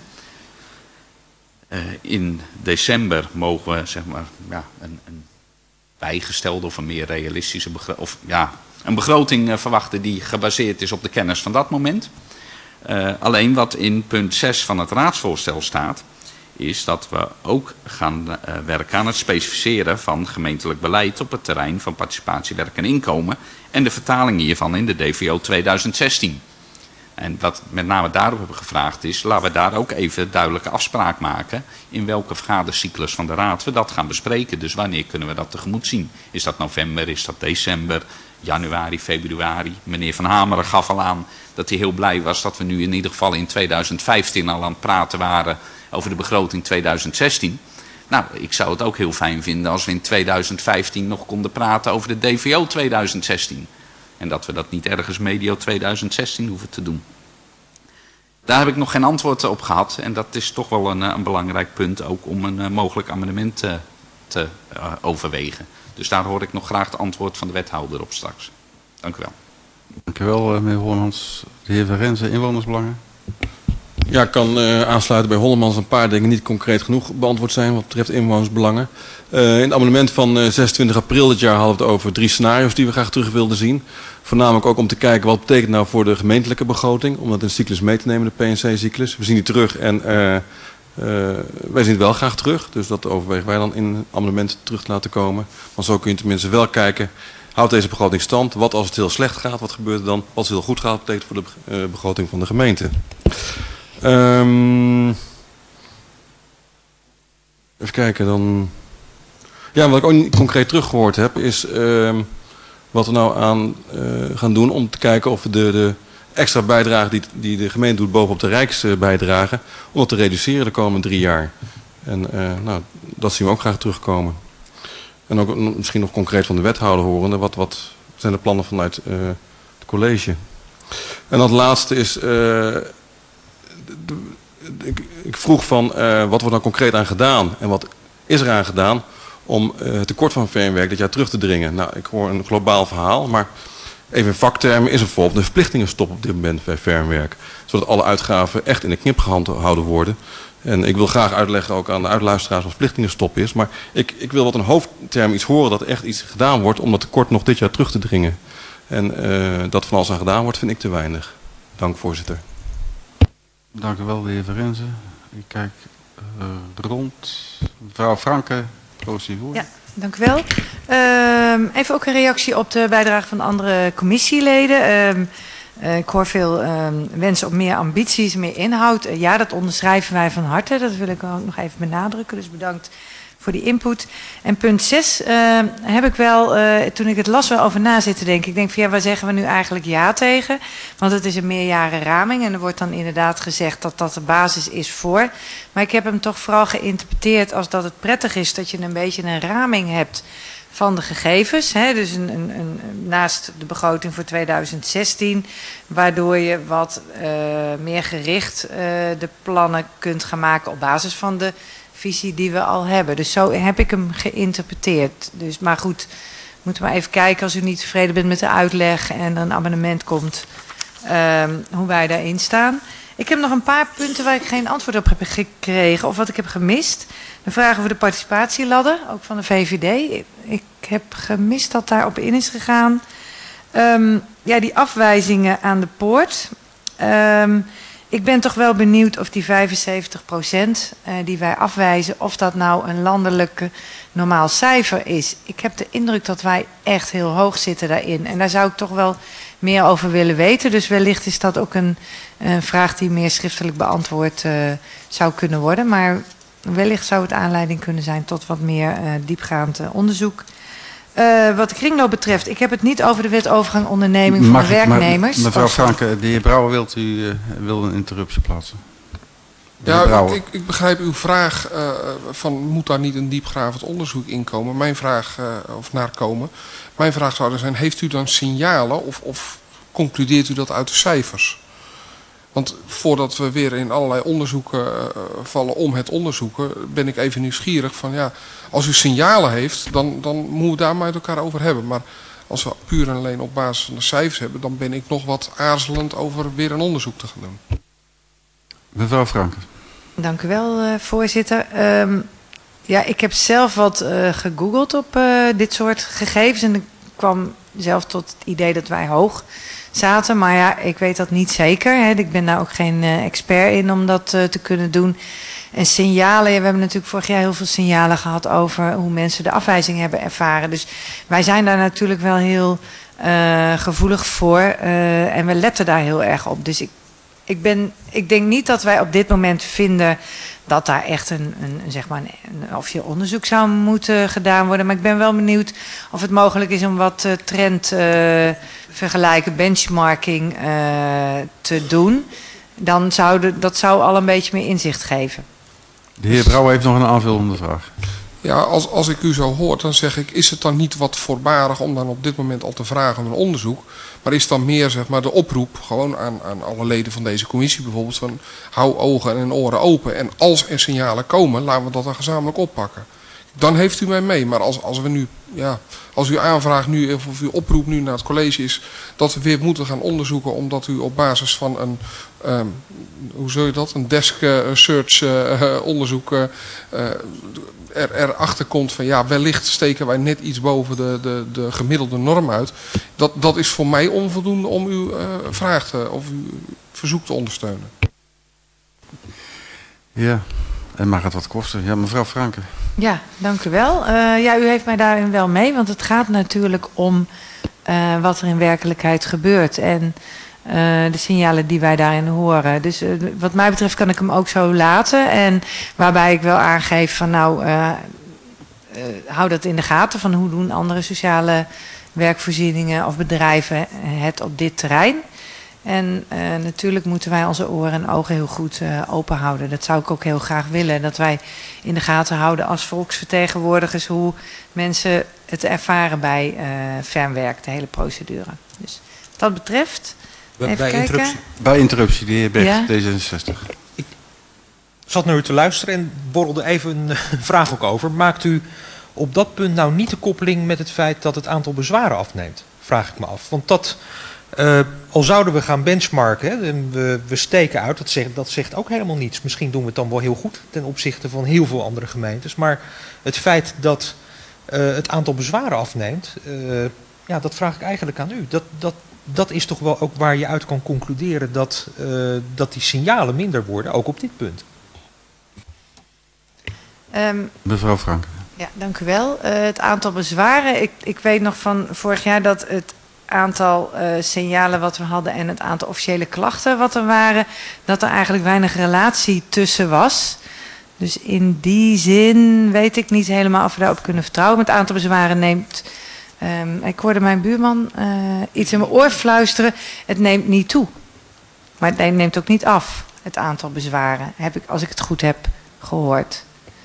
In december mogen we zeg maar, ja, een bijgestelde of een meer realistische een begroting verwachten die gebaseerd is op de kennis van dat moment. Alleen wat in punt 6 van het raadsvoorstel staat, is dat we ook gaan werken aan het specificeren van gemeentelijk beleid op het terrein van participatie, werk en inkomen en de vertaling hiervan in de DVO 2016. En wat met name daarop hebben gevraagd is, laten we daar ook even duidelijke afspraak maken in welke vergadercyclus van de raad we dat gaan bespreken. Dus wanneer kunnen we dat tegemoet zien? Is dat november, is dat december, januari, februari? Meneer Van Hameren gaf al aan dat hij heel blij was dat we nu in ieder geval in 2015 al aan het praten waren over de begroting 2016. Nou, ik zou het ook heel fijn vinden als we in 2015 nog konden praten over de DVO 2016. En dat we dat niet ergens medio 2016 hoeven te doen. Daar heb ik nog geen antwoord op gehad. En dat is toch wel een belangrijk punt ook om een mogelijk amendement te overwegen. Dus daar hoor ik nog graag het antwoord van de wethouder op straks. Dank u wel. Dank u wel, meneer Hollemans. De heer Verrenze, inwonersbelangen. Ja, ik kan aansluiten bij Hollemans. Een paar dingen niet concreet genoeg beantwoord zijn wat betreft inwonersbelangen. In het amendement van 26 april dit jaar hadden we het over 3 scenario's die we graag terug wilden zien. Voornamelijk ook om te kijken wat betekent nou voor de gemeentelijke begroting. Om dat in de cyclus mee te nemen, de PNC-cyclus. We zien die terug en wij zien het wel graag terug. Dus dat overwegen wij dan in het amendement terug te laten komen. Want zo kun je tenminste wel kijken, houdt deze begroting stand? Wat als het heel slecht gaat, wat gebeurt er dan? Wat als het heel goed gaat, betekent voor de begroting van de gemeente. Even kijken dan. Ja, wat ik ook niet concreet teruggehoord heb is wat we nou aan gaan doen om te kijken of we de extra bijdrage die de gemeente doet bovenop de rijksbijdrage, om dat te reduceren de komende 3 jaar. En nou, dat zien we ook graag terugkomen. En ook misschien nog concreet van de wethouder horende, wat zijn de plannen vanuit het college. En dat laatste is, ik vroeg van wat wordt nou concreet aan gedaan en wat is er aan gedaan om het tekort van Fernwerk dit jaar terug te dringen. Nou, ik hoor een globaal verhaal, maar even in vaktermen is er bijvoorbeeld een verplichtingenstop op dit moment bij Fernwerk. Zodat alle uitgaven echt in de knip gehouden worden. En ik wil graag uitleggen ook aan de uitluisteraars wat verplichtingenstop is. Maar ik wil wat een hoofdterm iets horen dat er echt iets gedaan wordt om dat tekort nog dit jaar terug te dringen. En dat van alles aan gedaan wordt vind ik te weinig. Dank, voorzitter. Dank u wel, de heer Verrenzen. Ik kijk rond. Mevrouw Franke, procedure. Ja, dank u wel. Even ook een reactie op de bijdrage van de andere commissieleden. Ik hoor veel wensen op meer ambities, meer inhoud. Ja, dat onderschrijven wij van harte. Dat wil ik ook nog even benadrukken. Dus bedankt voor die input. En punt 6 heb ik wel, toen ik het las, wel over na zitten denken. Ik denk van ja, waar zeggen we nu eigenlijk ja tegen? Want het is een meerjarenraming en er wordt dan inderdaad gezegd dat dat de basis is voor. Maar ik heb hem toch vooral geïnterpreteerd als dat het prettig is dat je een beetje een raming hebt van de gegevens. Hè? Dus naast de begroting voor 2016, waardoor je wat meer gericht de plannen kunt gaan maken op basis van de visie die we al hebben. Dus zo heb ik hem geïnterpreteerd. Dus, maar goed, moeten we maar even kijken als u niet tevreden bent met de uitleg en er een amendement komt, hoe wij daarin staan. Ik heb nog een paar punten waar ik geen antwoord op heb gekregen of wat ik heb gemist. De vraag over de participatieladder, ook van de VVD. Ik heb gemist dat daarop in is gegaan. Ja, die afwijzingen aan de poort. Ik ben toch wel benieuwd of die 75% die wij afwijzen, of dat nou een landelijk normaal cijfer is. Ik heb de indruk dat wij echt heel hoog zitten daarin. En daar zou ik toch wel meer over willen weten. Dus wellicht is dat ook een vraag die meer schriftelijk beantwoord zou kunnen worden. Maar wellicht zou het aanleiding kunnen zijn tot wat meer diepgaand onderzoek. Wat de kringloop betreft, ik heb het niet over de wet overgang onderneming van de werknemers. Mevrouw Franke, de heer Brouwer wil een interruptie plaatsen. Ja, ik begrijp uw vraag van moet daar niet een diepgravend onderzoek in komen? Mijn vraag, of naar komen. Mijn vraag zou dan zijn, heeft u dan signalen of concludeert u dat uit de cijfers? Want voordat we weer in allerlei onderzoeken vallen om het onderzoeken, ben ik even nieuwsgierig van ja, als u signalen heeft, dan moeten we daar maar met elkaar over hebben. Maar als we puur en alleen op basis van de cijfers hebben, dan ben ik nog wat aarzelend over weer een onderzoek te gaan doen. Mevrouw Franke. Dank u wel, voorzitter. Ja, ik heb zelf wat gegoogeld op dit soort gegevens en ik kwam zelf tot het idee dat wij hoog zaten. Maar ja, ik weet dat niet zeker. Hè. Ik ben daar ook geen expert in om dat te kunnen doen. En signalen, we hebben natuurlijk vorig jaar heel veel signalen gehad over hoe mensen de afwijzing hebben ervaren. Dus wij zijn daar natuurlijk wel heel gevoelig voor en we letten daar heel erg op. Dus ik denk niet dat wij op dit moment vinden dat daar echt een officieel onderzoek zou moeten gedaan worden. Maar ik ben wel benieuwd of het mogelijk is om wat trend vergelijken, benchmarking te doen. Dan dat zou al een beetje meer inzicht geven. De heer Brouwer heeft nog een aanvullende vraag. Ja, als ik u zo hoor, dan zeg ik, is het dan niet wat voorbarig om dan op dit moment al te vragen om een onderzoek? Maar is dan meer zeg maar de oproep gewoon aan alle leden van deze commissie bijvoorbeeld van hou ogen en oren open. En als er signalen komen, laten we dat dan gezamenlijk oppakken. Dan heeft u mij mee. Maar als we nu, ja, als uw aanvraag nu, of uw oproep nu naar het college is dat we weer moeten gaan onderzoeken omdat u op basis van een, hoe zul je dat, een desk search onderzoek erachter komt van ja, wellicht steken wij net iets boven de gemiddelde norm uit. Dat is voor mij onvoldoende om uw vraag of uw verzoek te ondersteunen. Ja, en mag het wat kosten? Ja, mevrouw Franke. Ja, dank u wel. Ja, u heeft mij daarin wel mee, want het gaat natuurlijk om wat er in werkelijkheid gebeurt en de signalen die wij daarin horen. Dus wat mij betreft kan ik hem ook zo laten en waarbij ik wel aangeef van nou, hou dat in de gaten van hoe doen andere sociale werkvoorzieningen of bedrijven het op dit terrein. En natuurlijk moeten wij onze oren en ogen heel goed open houden. Dat zou ik ook heel graag willen. Dat wij in de gaten houden als volksvertegenwoordigers hoe mensen het ervaren bij fernwerk, de hele procedure. Dus wat dat betreft, Bij interruptie, de heer Beck, Ja. D66. Ik zat naar u te luisteren en borrelde even een vraag ook over. Maakt u op dat punt nou niet de koppeling met het feit dat het aantal bezwaren afneemt? Vraag ik me af. Want dat, al zouden we gaan benchmarken, hè, en we steken uit, dat zegt ook helemaal niets. Misschien doen we het dan wel heel goed ten opzichte van heel veel andere gemeentes. Maar het feit dat het aantal bezwaren afneemt, ja, dat vraag ik eigenlijk aan u. dat is toch wel ook waar je uit kan concluderen dat die signalen minder worden, ook op dit punt. Mevrouw Frank. Ja, dank u wel. Het aantal bezwaren. Ik weet nog van vorig jaar dat het aantal signalen wat we hadden en het aantal officiële klachten wat er waren, dat er eigenlijk weinig relatie tussen was. Dus in die zin weet ik niet helemaal of we daarop kunnen vertrouwen. Het aantal bezwaren neemt... ik hoorde mijn buurman iets in mijn oor fluisteren. Het neemt niet toe. Maar het neemt ook niet af, het aantal bezwaren. Heb ik, als ik het goed heb gehoord.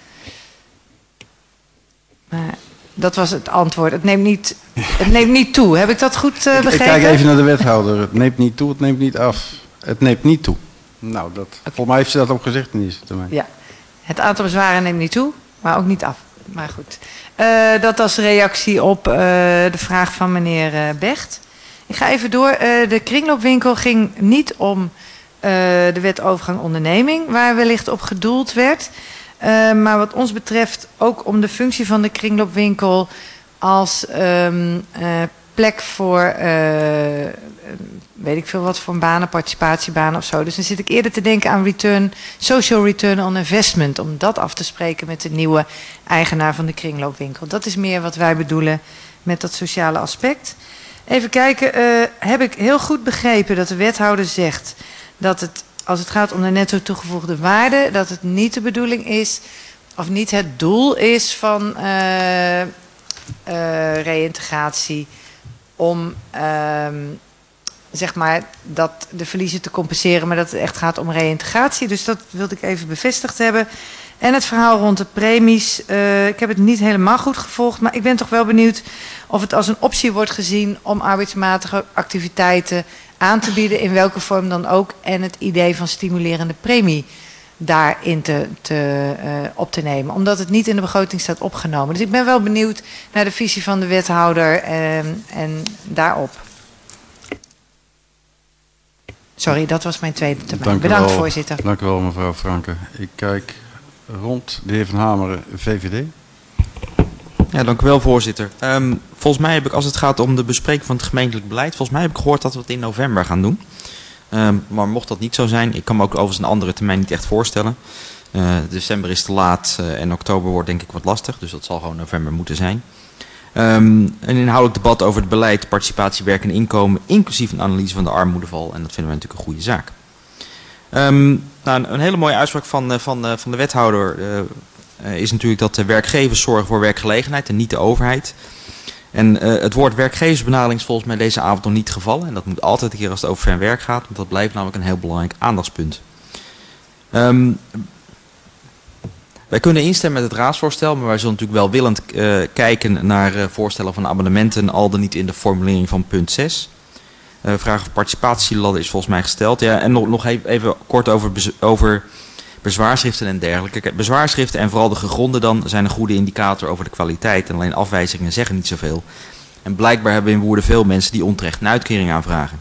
Maar dat was het antwoord. Het neemt niet toe. Heb ik dat goed begrepen? Ik kijk even naar de wethouder. Het neemt niet toe, het neemt niet af. Het neemt niet toe. Nou, volgens mij heeft ze dat ook gezegd in eerste termijn. Ja, het aantal bezwaren neemt niet toe, maar ook niet af. Maar goed. Dat als reactie op de vraag van meneer Becht. Ik ga even door. De kringloopwinkel ging niet om de wet overgang onderneming, waar wellicht op gedoeld werd. Maar wat ons betreft ook om de functie van de kringloopwinkel als plek voor, weet ik veel wat voor banen, participatiebanen of zo. Dus dan zit ik eerder te denken aan social return on investment, om dat af te spreken met de nieuwe eigenaar van de kringloopwinkel. Dat is meer wat wij bedoelen met dat sociale aspect. Even kijken, heb ik heel goed begrepen dat de wethouder zegt dat het, als het gaat om de netto toegevoegde waarde, dat het niet de bedoeling is, of niet het doel is van reïntegratie om zeg maar dat de verliezen te compenseren, maar dat het echt gaat om reïntegratie. Dus dat wilde ik even bevestigd hebben. En het verhaal rond de premies, ik heb het niet helemaal goed gevolgd, maar ik ben toch wel benieuwd of het als een optie wordt gezien om arbeidsmatige activiteiten aan te bieden, in welke vorm dan ook, en het idee van stimulerende premie daarin op te nemen. Omdat het niet in de begroting staat opgenomen. Dus ik ben wel benieuwd naar de visie van de wethouder en daarop. Sorry, dat was mijn tweede termijn. Bedankt, voorzitter. Dank u wel, mevrouw Franke. Ik kijk rond de heer Van Hameren, VVD. Ja, dank u wel, voorzitter. Volgens mij heb ik, als het gaat om de bespreking van het gemeentelijk beleid, volgens mij heb ik gehoord dat we het in november gaan doen. Maar mocht dat niet zo zijn, ik kan me ook overigens een andere termijn niet echt voorstellen. December is te laat en oktober wordt denk ik wat lastig, dus dat zal gewoon november moeten zijn. Een inhoudelijk debat over het beleid, participatie, werk en inkomen, inclusief een analyse van de armoedeval. En dat vinden wij natuurlijk een goede zaak. Nou, een hele mooie uitspraak van de wethouder is natuurlijk dat de werkgevers zorgen voor werkgelegenheid en niet de overheid. En het woord werkgeversbenadeling is volgens mij deze avond nog niet gevallen. En dat moet altijd een keer als het over fijn werk gaat, want dat blijft namelijk een heel belangrijk aandachtspunt. Wij kunnen instemmen met het raadsvoorstel, maar wij zullen natuurlijk wel willend kijken naar voorstellen van abonnementen, al dan niet in de formulering van punt 6. Vraag of participatieladder is volgens mij gesteld. Ja, en nog even kort over bezwaarschriften en dergelijke. Kijk, bezwaarschriften en vooral de gegronde dan zijn een goede indicator over de kwaliteit. En alleen afwijzingen zeggen niet zoveel. En blijkbaar hebben in Woerden veel mensen die onterecht een uitkering aanvragen.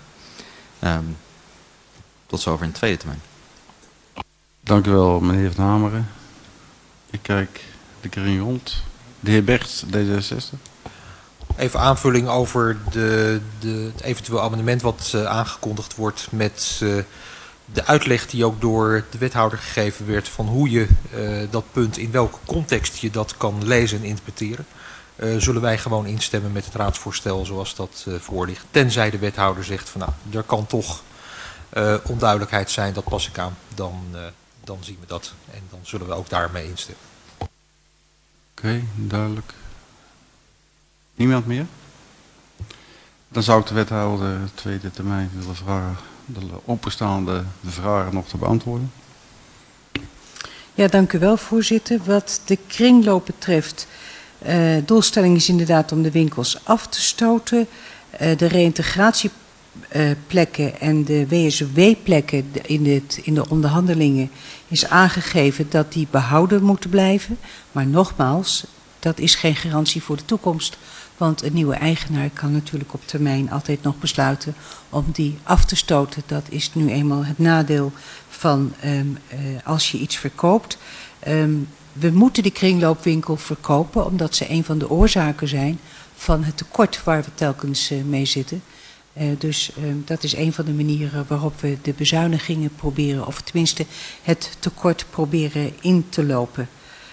Tot zover in de tweede termijn. Dank u wel, meneer Van Hameren. Ik kijk de kring rond. De heer Becht, D66. Even aanvulling over het eventueel amendement wat aangekondigd wordt met de uitleg die ook door de wethouder gegeven werd van hoe je dat punt, in welke context je dat kan lezen en interpreteren. Zullen wij gewoon instemmen met het raadsvoorstel zoals dat voor ligt. Tenzij de wethouder zegt van nou, er kan toch onduidelijkheid zijn, dat pas ik aan. Dan zien we dat en dan zullen we ook daarmee instemmen. Oké, duidelijk. Niemand meer? Dan zou ik de wethouder de tweede termijn willen vragen de openstaande vragen nog te beantwoorden. Ja, dank u wel, voorzitter. Wat de kringloop betreft, doelstelling is inderdaad om de winkels af te stoten. De reïntegratieplekken en de WSW-plekken in de onderhandelingen is aangegeven dat die behouden moeten blijven. Maar nogmaals, dat is geen garantie voor de toekomst. Want een nieuwe eigenaar kan natuurlijk op termijn altijd nog besluiten om die af te stoten. Dat is nu eenmaal het nadeel van als je iets verkoopt. We moeten die kringloopwinkel verkopen omdat ze een van de oorzaken zijn van het tekort waar we telkens mee zitten. Dus dat is een van de manieren waarop we de bezuinigingen proberen, of tenminste het tekort proberen in te lopen.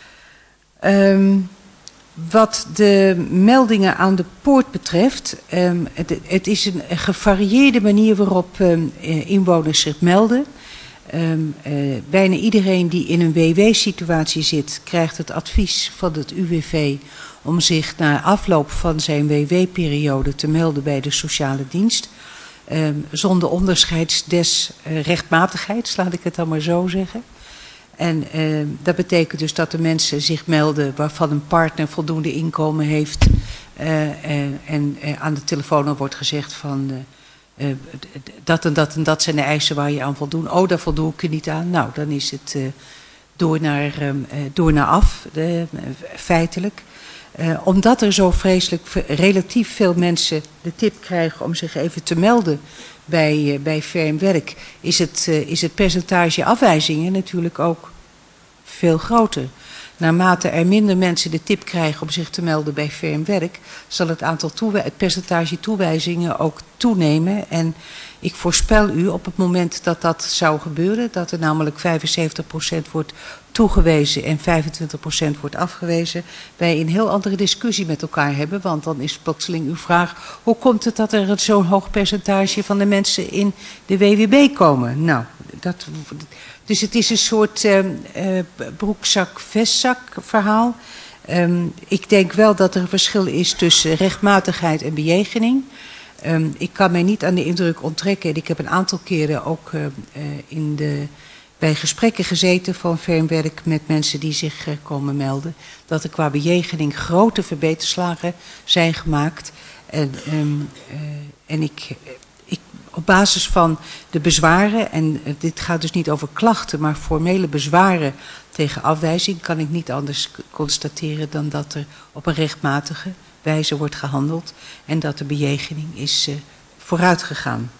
Wat de meldingen aan de poort betreft, het is een gevarieerde manier waarop inwoners zich melden. Bijna iedereen die in een WW-situatie zit, krijgt het advies van het UWV om zich na afloop van zijn WW-periode te melden bij de sociale dienst. Zonder onderscheids des rechtmatigheids, laat ik het dan maar zo zeggen. En dat betekent dus dat de mensen zich melden waarvan een partner voldoende inkomen heeft. En aan de telefoon wordt gezegd van dat en dat en dat zijn de eisen waar je aan voldoen. Oh, daar voldoe ik er niet aan. Nou, dan is het door naar af, feitelijk. Omdat er zo vreselijk relatief veel mensen de tip krijgen om zich even te melden bij Fernwerk, is het percentage afwijzingen natuurlijk ook veel groter. Naarmate er minder mensen de tip krijgen om zich te melden bij Fernwerk, zal het percentage toewijzingen ook toenemen. En ik voorspel u op het moment dat dat zou gebeuren, dat er namelijk 75% wordt toegewezen en 25% wordt afgewezen, wij een heel andere discussie met elkaar hebben. Want dan is plotseling uw vraag, hoe komt het dat er zo'n hoog percentage van de mensen in de WWB komen? Nou, dus het is een soort broekzak-vestzak verhaal. Ik denk wel dat er een verschil is tussen rechtmatigheid en bejegening. Ik kan mij niet aan de indruk onttrekken, en ik heb een aantal keren ook bij gesprekken gezeten van Fernwerk met mensen die zich komen melden, dat er qua bejegening grote verbeterslagen zijn gemaakt. En ik op basis van de bezwaren, en dit gaat dus niet over klachten, maar formele bezwaren tegen afwijzing, kan ik niet anders constateren dan dat er op een rechtmatige wijze wordt gehandeld en dat de bejegening is vooruitgegaan.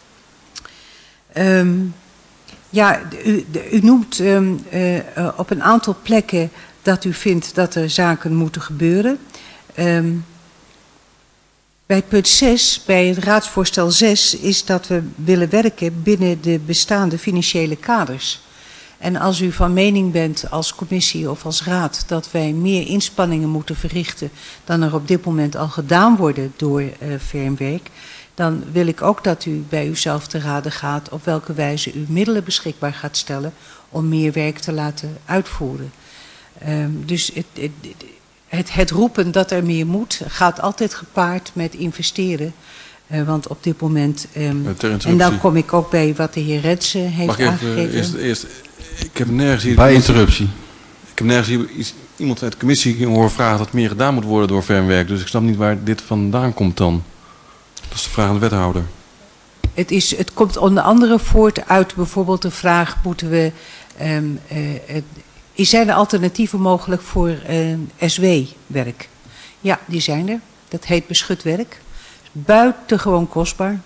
Ja, u noemt op een aantal plekken dat u vindt dat er zaken moeten gebeuren. Bij punt 6, bij het raadsvoorstel 6, is dat we willen werken binnen de bestaande financiële kaders. En als u van mening bent als commissie of als raad dat wij meer inspanningen moeten verrichten dan er op dit moment al gedaan worden door Fernwerk, dan wil ik ook dat u bij uzelf te raden gaat op welke wijze u middelen beschikbaar gaat stellen om meer werk te laten uitvoeren. Dus het roepen dat er meer moet gaat altijd gepaard met investeren. Want op dit moment, en dan kom ik ook bij wat de heer Rensen heeft aangegeven. Eerst, ik heb nergens hier bij interruptie. Ik heb nergens hier iemand uit de commissie horen vragen dat meer gedaan moet worden door Fernwerk. Dus ik snap niet waar dit vandaan komt dan. Dat is de vraag aan de wethouder. Het komt onder andere voort uit bijvoorbeeld de vraag, moeten we, zijn er alternatieven mogelijk voor SW-werk? Ja, die zijn er. Dat heet beschutwerk. Buitengewoon kostbaar.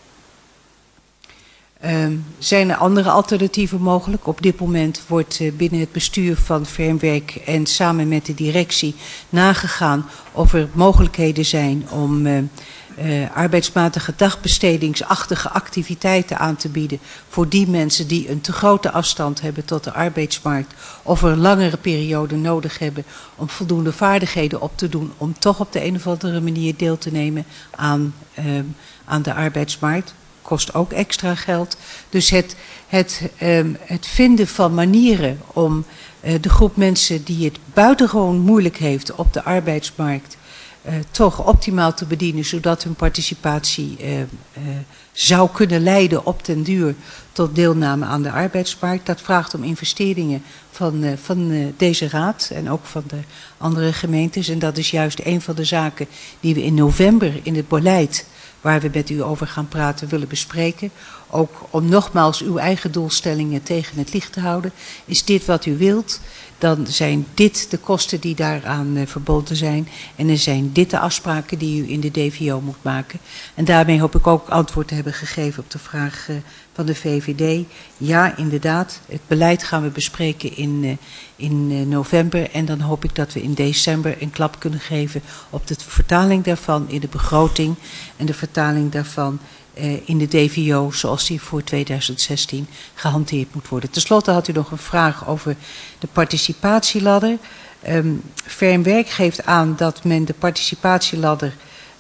Zijn er andere alternatieven mogelijk? Op dit moment wordt binnen het bestuur van Fernwerk en samen met de directie nagegaan of er mogelijkheden zijn om arbeidsmatige dagbestedingsachtige activiteiten aan te bieden voor die mensen die een te grote afstand hebben tot de arbeidsmarkt of een langere periode nodig hebben om voldoende vaardigheden op te doen om toch op de een of andere manier deel te nemen aan de arbeidsmarkt. Kost ook extra geld. Dus het vinden van manieren om de groep mensen die het buitengewoon moeilijk heeft op de arbeidsmarkt toch optimaal te bedienen, zodat hun participatie zou kunnen leiden op den duur tot deelname aan de arbeidsmarkt. Dat vraagt om investeringen van deze raad en ook van de andere gemeentes. En dat is juist een van de zaken die we in november in het beleid, waar we met u over gaan praten, willen bespreken. Ook om nogmaals uw eigen doelstellingen tegen het licht te houden. Is dit wat u wilt, dan zijn dit de kosten die daaraan verbonden zijn. En dan zijn dit de afspraken die u in de DVO moet maken. En daarmee hoop ik ook antwoord te hebben gegeven op de vraag van de VVD. VVD. Ja, inderdaad, het beleid gaan we bespreken in november. En dan hoop ik dat we in december een klap kunnen geven op de vertaling daarvan in de begroting. En de vertaling daarvan in de DVO zoals die voor 2016 gehanteerd moet worden. Ten slotte had u nog een vraag over de participatieladder. Verwerk geeft aan dat men de participatieladder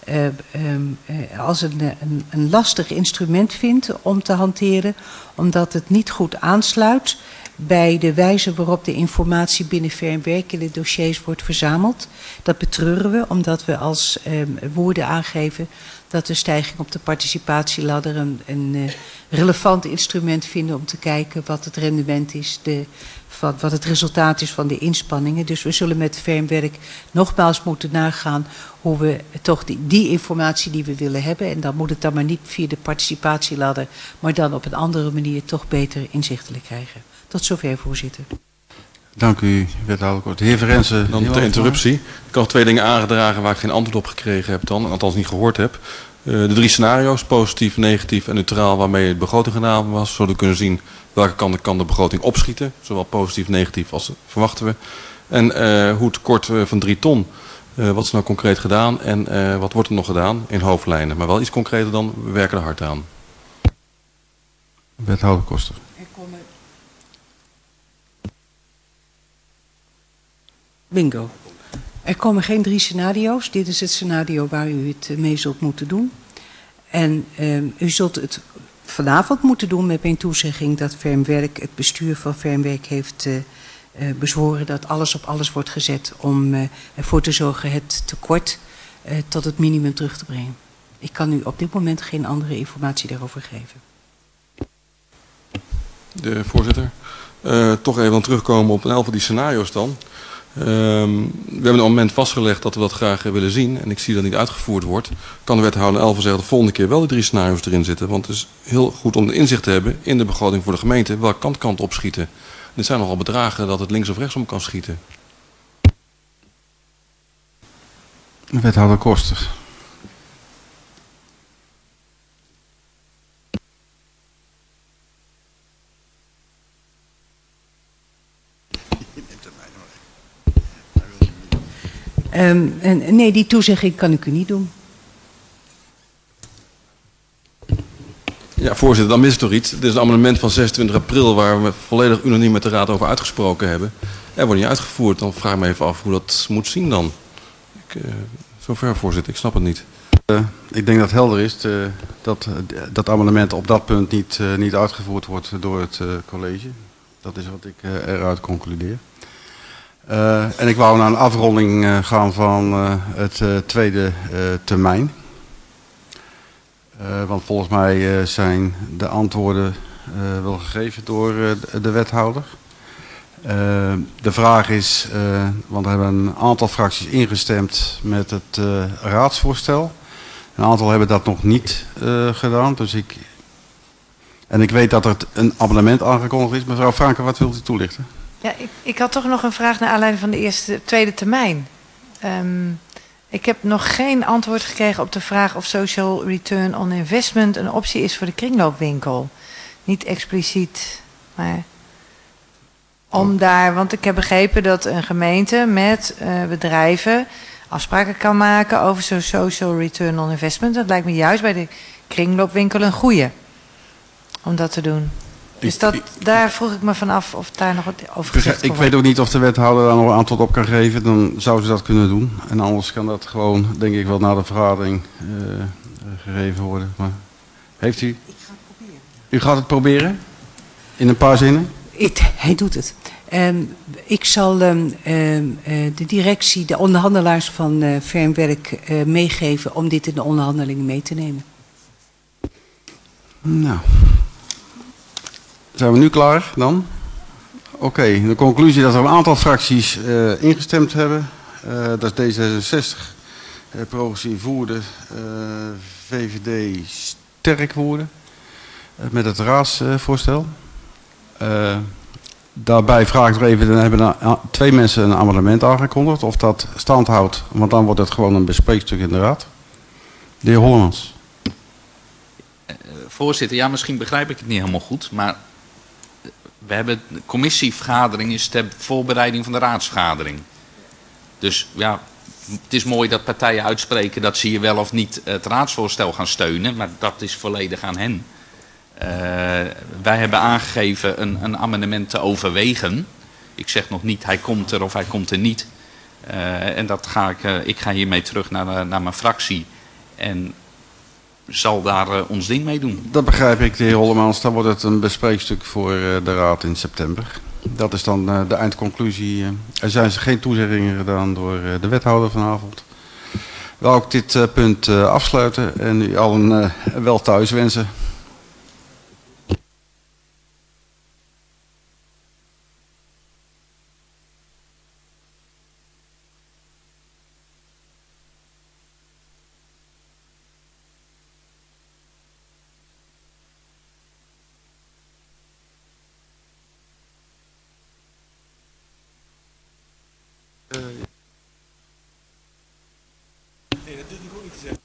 als een lastig instrument vindt om te hanteren, omdat het niet goed aansluit bij de wijze waarop de informatie binnen Verwerk in de dossiers wordt verzameld. Dat betreuren we, omdat we als woorden aangeven dat de stijging op de participatieladder een relevant instrument vinden om te kijken wat het rendement is, wat het resultaat is van de inspanningen. Dus we zullen met Verwerk nogmaals moeten nagaan hoe we toch die informatie die we willen hebben, en dan moet het dan maar niet via de participatieladder, maar dan op een andere manier toch beter inzichtelijk krijgen. Tot zover, voorzitter. Dank u, wethouder Kort. De heer Verrensen. Dan ter interruptie. Ik had 2 dingen aangedragen waar ik geen antwoord op gekregen heb dan, althans niet gehoord heb. De 3 scenario's, positief, negatief en neutraal, waarmee de begroting gedaan was. Zodat we kunnen zien welke kant kan de begroting opschieten. Zowel positief, negatief als verwachten we. En hoe het kort van 3 ton, wat is nou concreet gedaan en wat wordt er nog gedaan in hoofdlijnen. Maar wel iets concreter dan, we werken er hard aan. Wethouder Koster. Bingo. Er komen geen 3 scenario's. Dit is het scenario waar u het mee zult moeten doen. En u zult het vanavond moeten doen met mijn toezegging dat Verwerk, het bestuur van Verwerk heeft bezworen dat alles op alles wordt gezet om ervoor te zorgen het tekort tot het minimum terug te brengen. Ik kan u op dit moment geen andere informatie daarover geven. De voorzitter. Toch even terugkomen op een aantal van die scenario's dan. We hebben een moment vastgelegd dat we dat graag willen zien. En ik zie dat niet uitgevoerd wordt. Kan de wethouder Elver zeggen de volgende keer wel die 3 scenario's erin zitten. Want het is heel goed om de inzicht te hebben in de begroting voor de gemeente. Welke kant kan het opschieten. Dit zijn nogal bedragen dat het links of rechtsom kan schieten. Wethouder Koster. Nee, die toezegging kan ik u niet doen. Ja, voorzitter, dan mis ik toch iets. Dit is een amendement van 26 april waar we volledig unaniem met de raad over uitgesproken hebben. Er wordt niet uitgevoerd. Dan vraag ik me even af hoe dat moet zien dan. Zover, voorzitter. Ik snap het niet. Ik denk dat het helder is dat dat amendement op dat punt niet uitgevoerd wordt door het college. Dat is wat ik eruit concludeer. En ik wou naar een afronding gaan van het tweede termijn. Want volgens mij zijn de antwoorden wel gegeven door de wethouder. De vraag is, want er hebben een aantal fracties ingestemd met het raadsvoorstel. Een aantal hebben dat nog niet gedaan. Dus ik weet dat er een abonnement aangekondigd is. Mevrouw Franke, wat wilt u toelichten? Ja, ik had toch nog een vraag naar aanleiding van de tweede termijn. Ik heb nog geen antwoord gekregen op de vraag of social return on investment een optie is voor de kringloopwinkel. Niet expliciet, maar om daar, want ik heb begrepen dat een gemeente met bedrijven afspraken kan maken over zo'n social return on investment. Dat lijkt me juist bij de kringloopwinkel een goeie om dat te doen. Dus daar vroeg ik me vanaf of daar nog wat over gezegd kon worden. Ik weet ook niet of de wethouder daar nog een antwoord op kan geven. Dan zou ze dat kunnen doen. En anders kan dat gewoon, denk ik wel, na de vergadering gegeven worden. Maar heeft u? Ik ga het proberen. U gaat het proberen? In een paar zinnen? Hij doet het. Ik zal de directie, de onderhandelaars van Verwerk meegeven om dit in de onderhandelingen mee te nemen. Nou... Zijn we nu klaar dan? Oké, de conclusie dat er een aantal fracties ingestemd hebben. Dat is D66, Progressief Woerden, VVD Sterk Woerden. Met het raadsvoorstel. Daarbij vraag ik nog even, dan hebben 2 mensen een amendement aangekondigd. Of dat stand houdt, want dan wordt het gewoon een bespreekstuk in de raad. De heer Hollemans. Voorzitter, ja, misschien begrijp ik het niet helemaal goed, maar we hebben de commissievergadering is ter voorbereiding van de raadsvergadering. Dus ja, het is mooi dat partijen uitspreken dat ze hier wel of niet het raadsvoorstel gaan steunen, maar dat is volledig aan hen. Wij hebben aangegeven een amendement te overwegen. Ik zeg nog niet hij komt er of hij komt er niet. En dat ik ga hiermee terug naar mijn fractie en zal daar ons ding mee doen. Dat begrijp ik, de heer Hollemans. Dan wordt het een bespreekstuk voor de raad in september. Dat is dan de eindconclusie. Er zijn geen toezeggingen gedaan door de wethouder vanavond. Wil ook dit punt afsluiten en u allen wel thuis wensen. Nee, dat doet hij goed niet gezegd.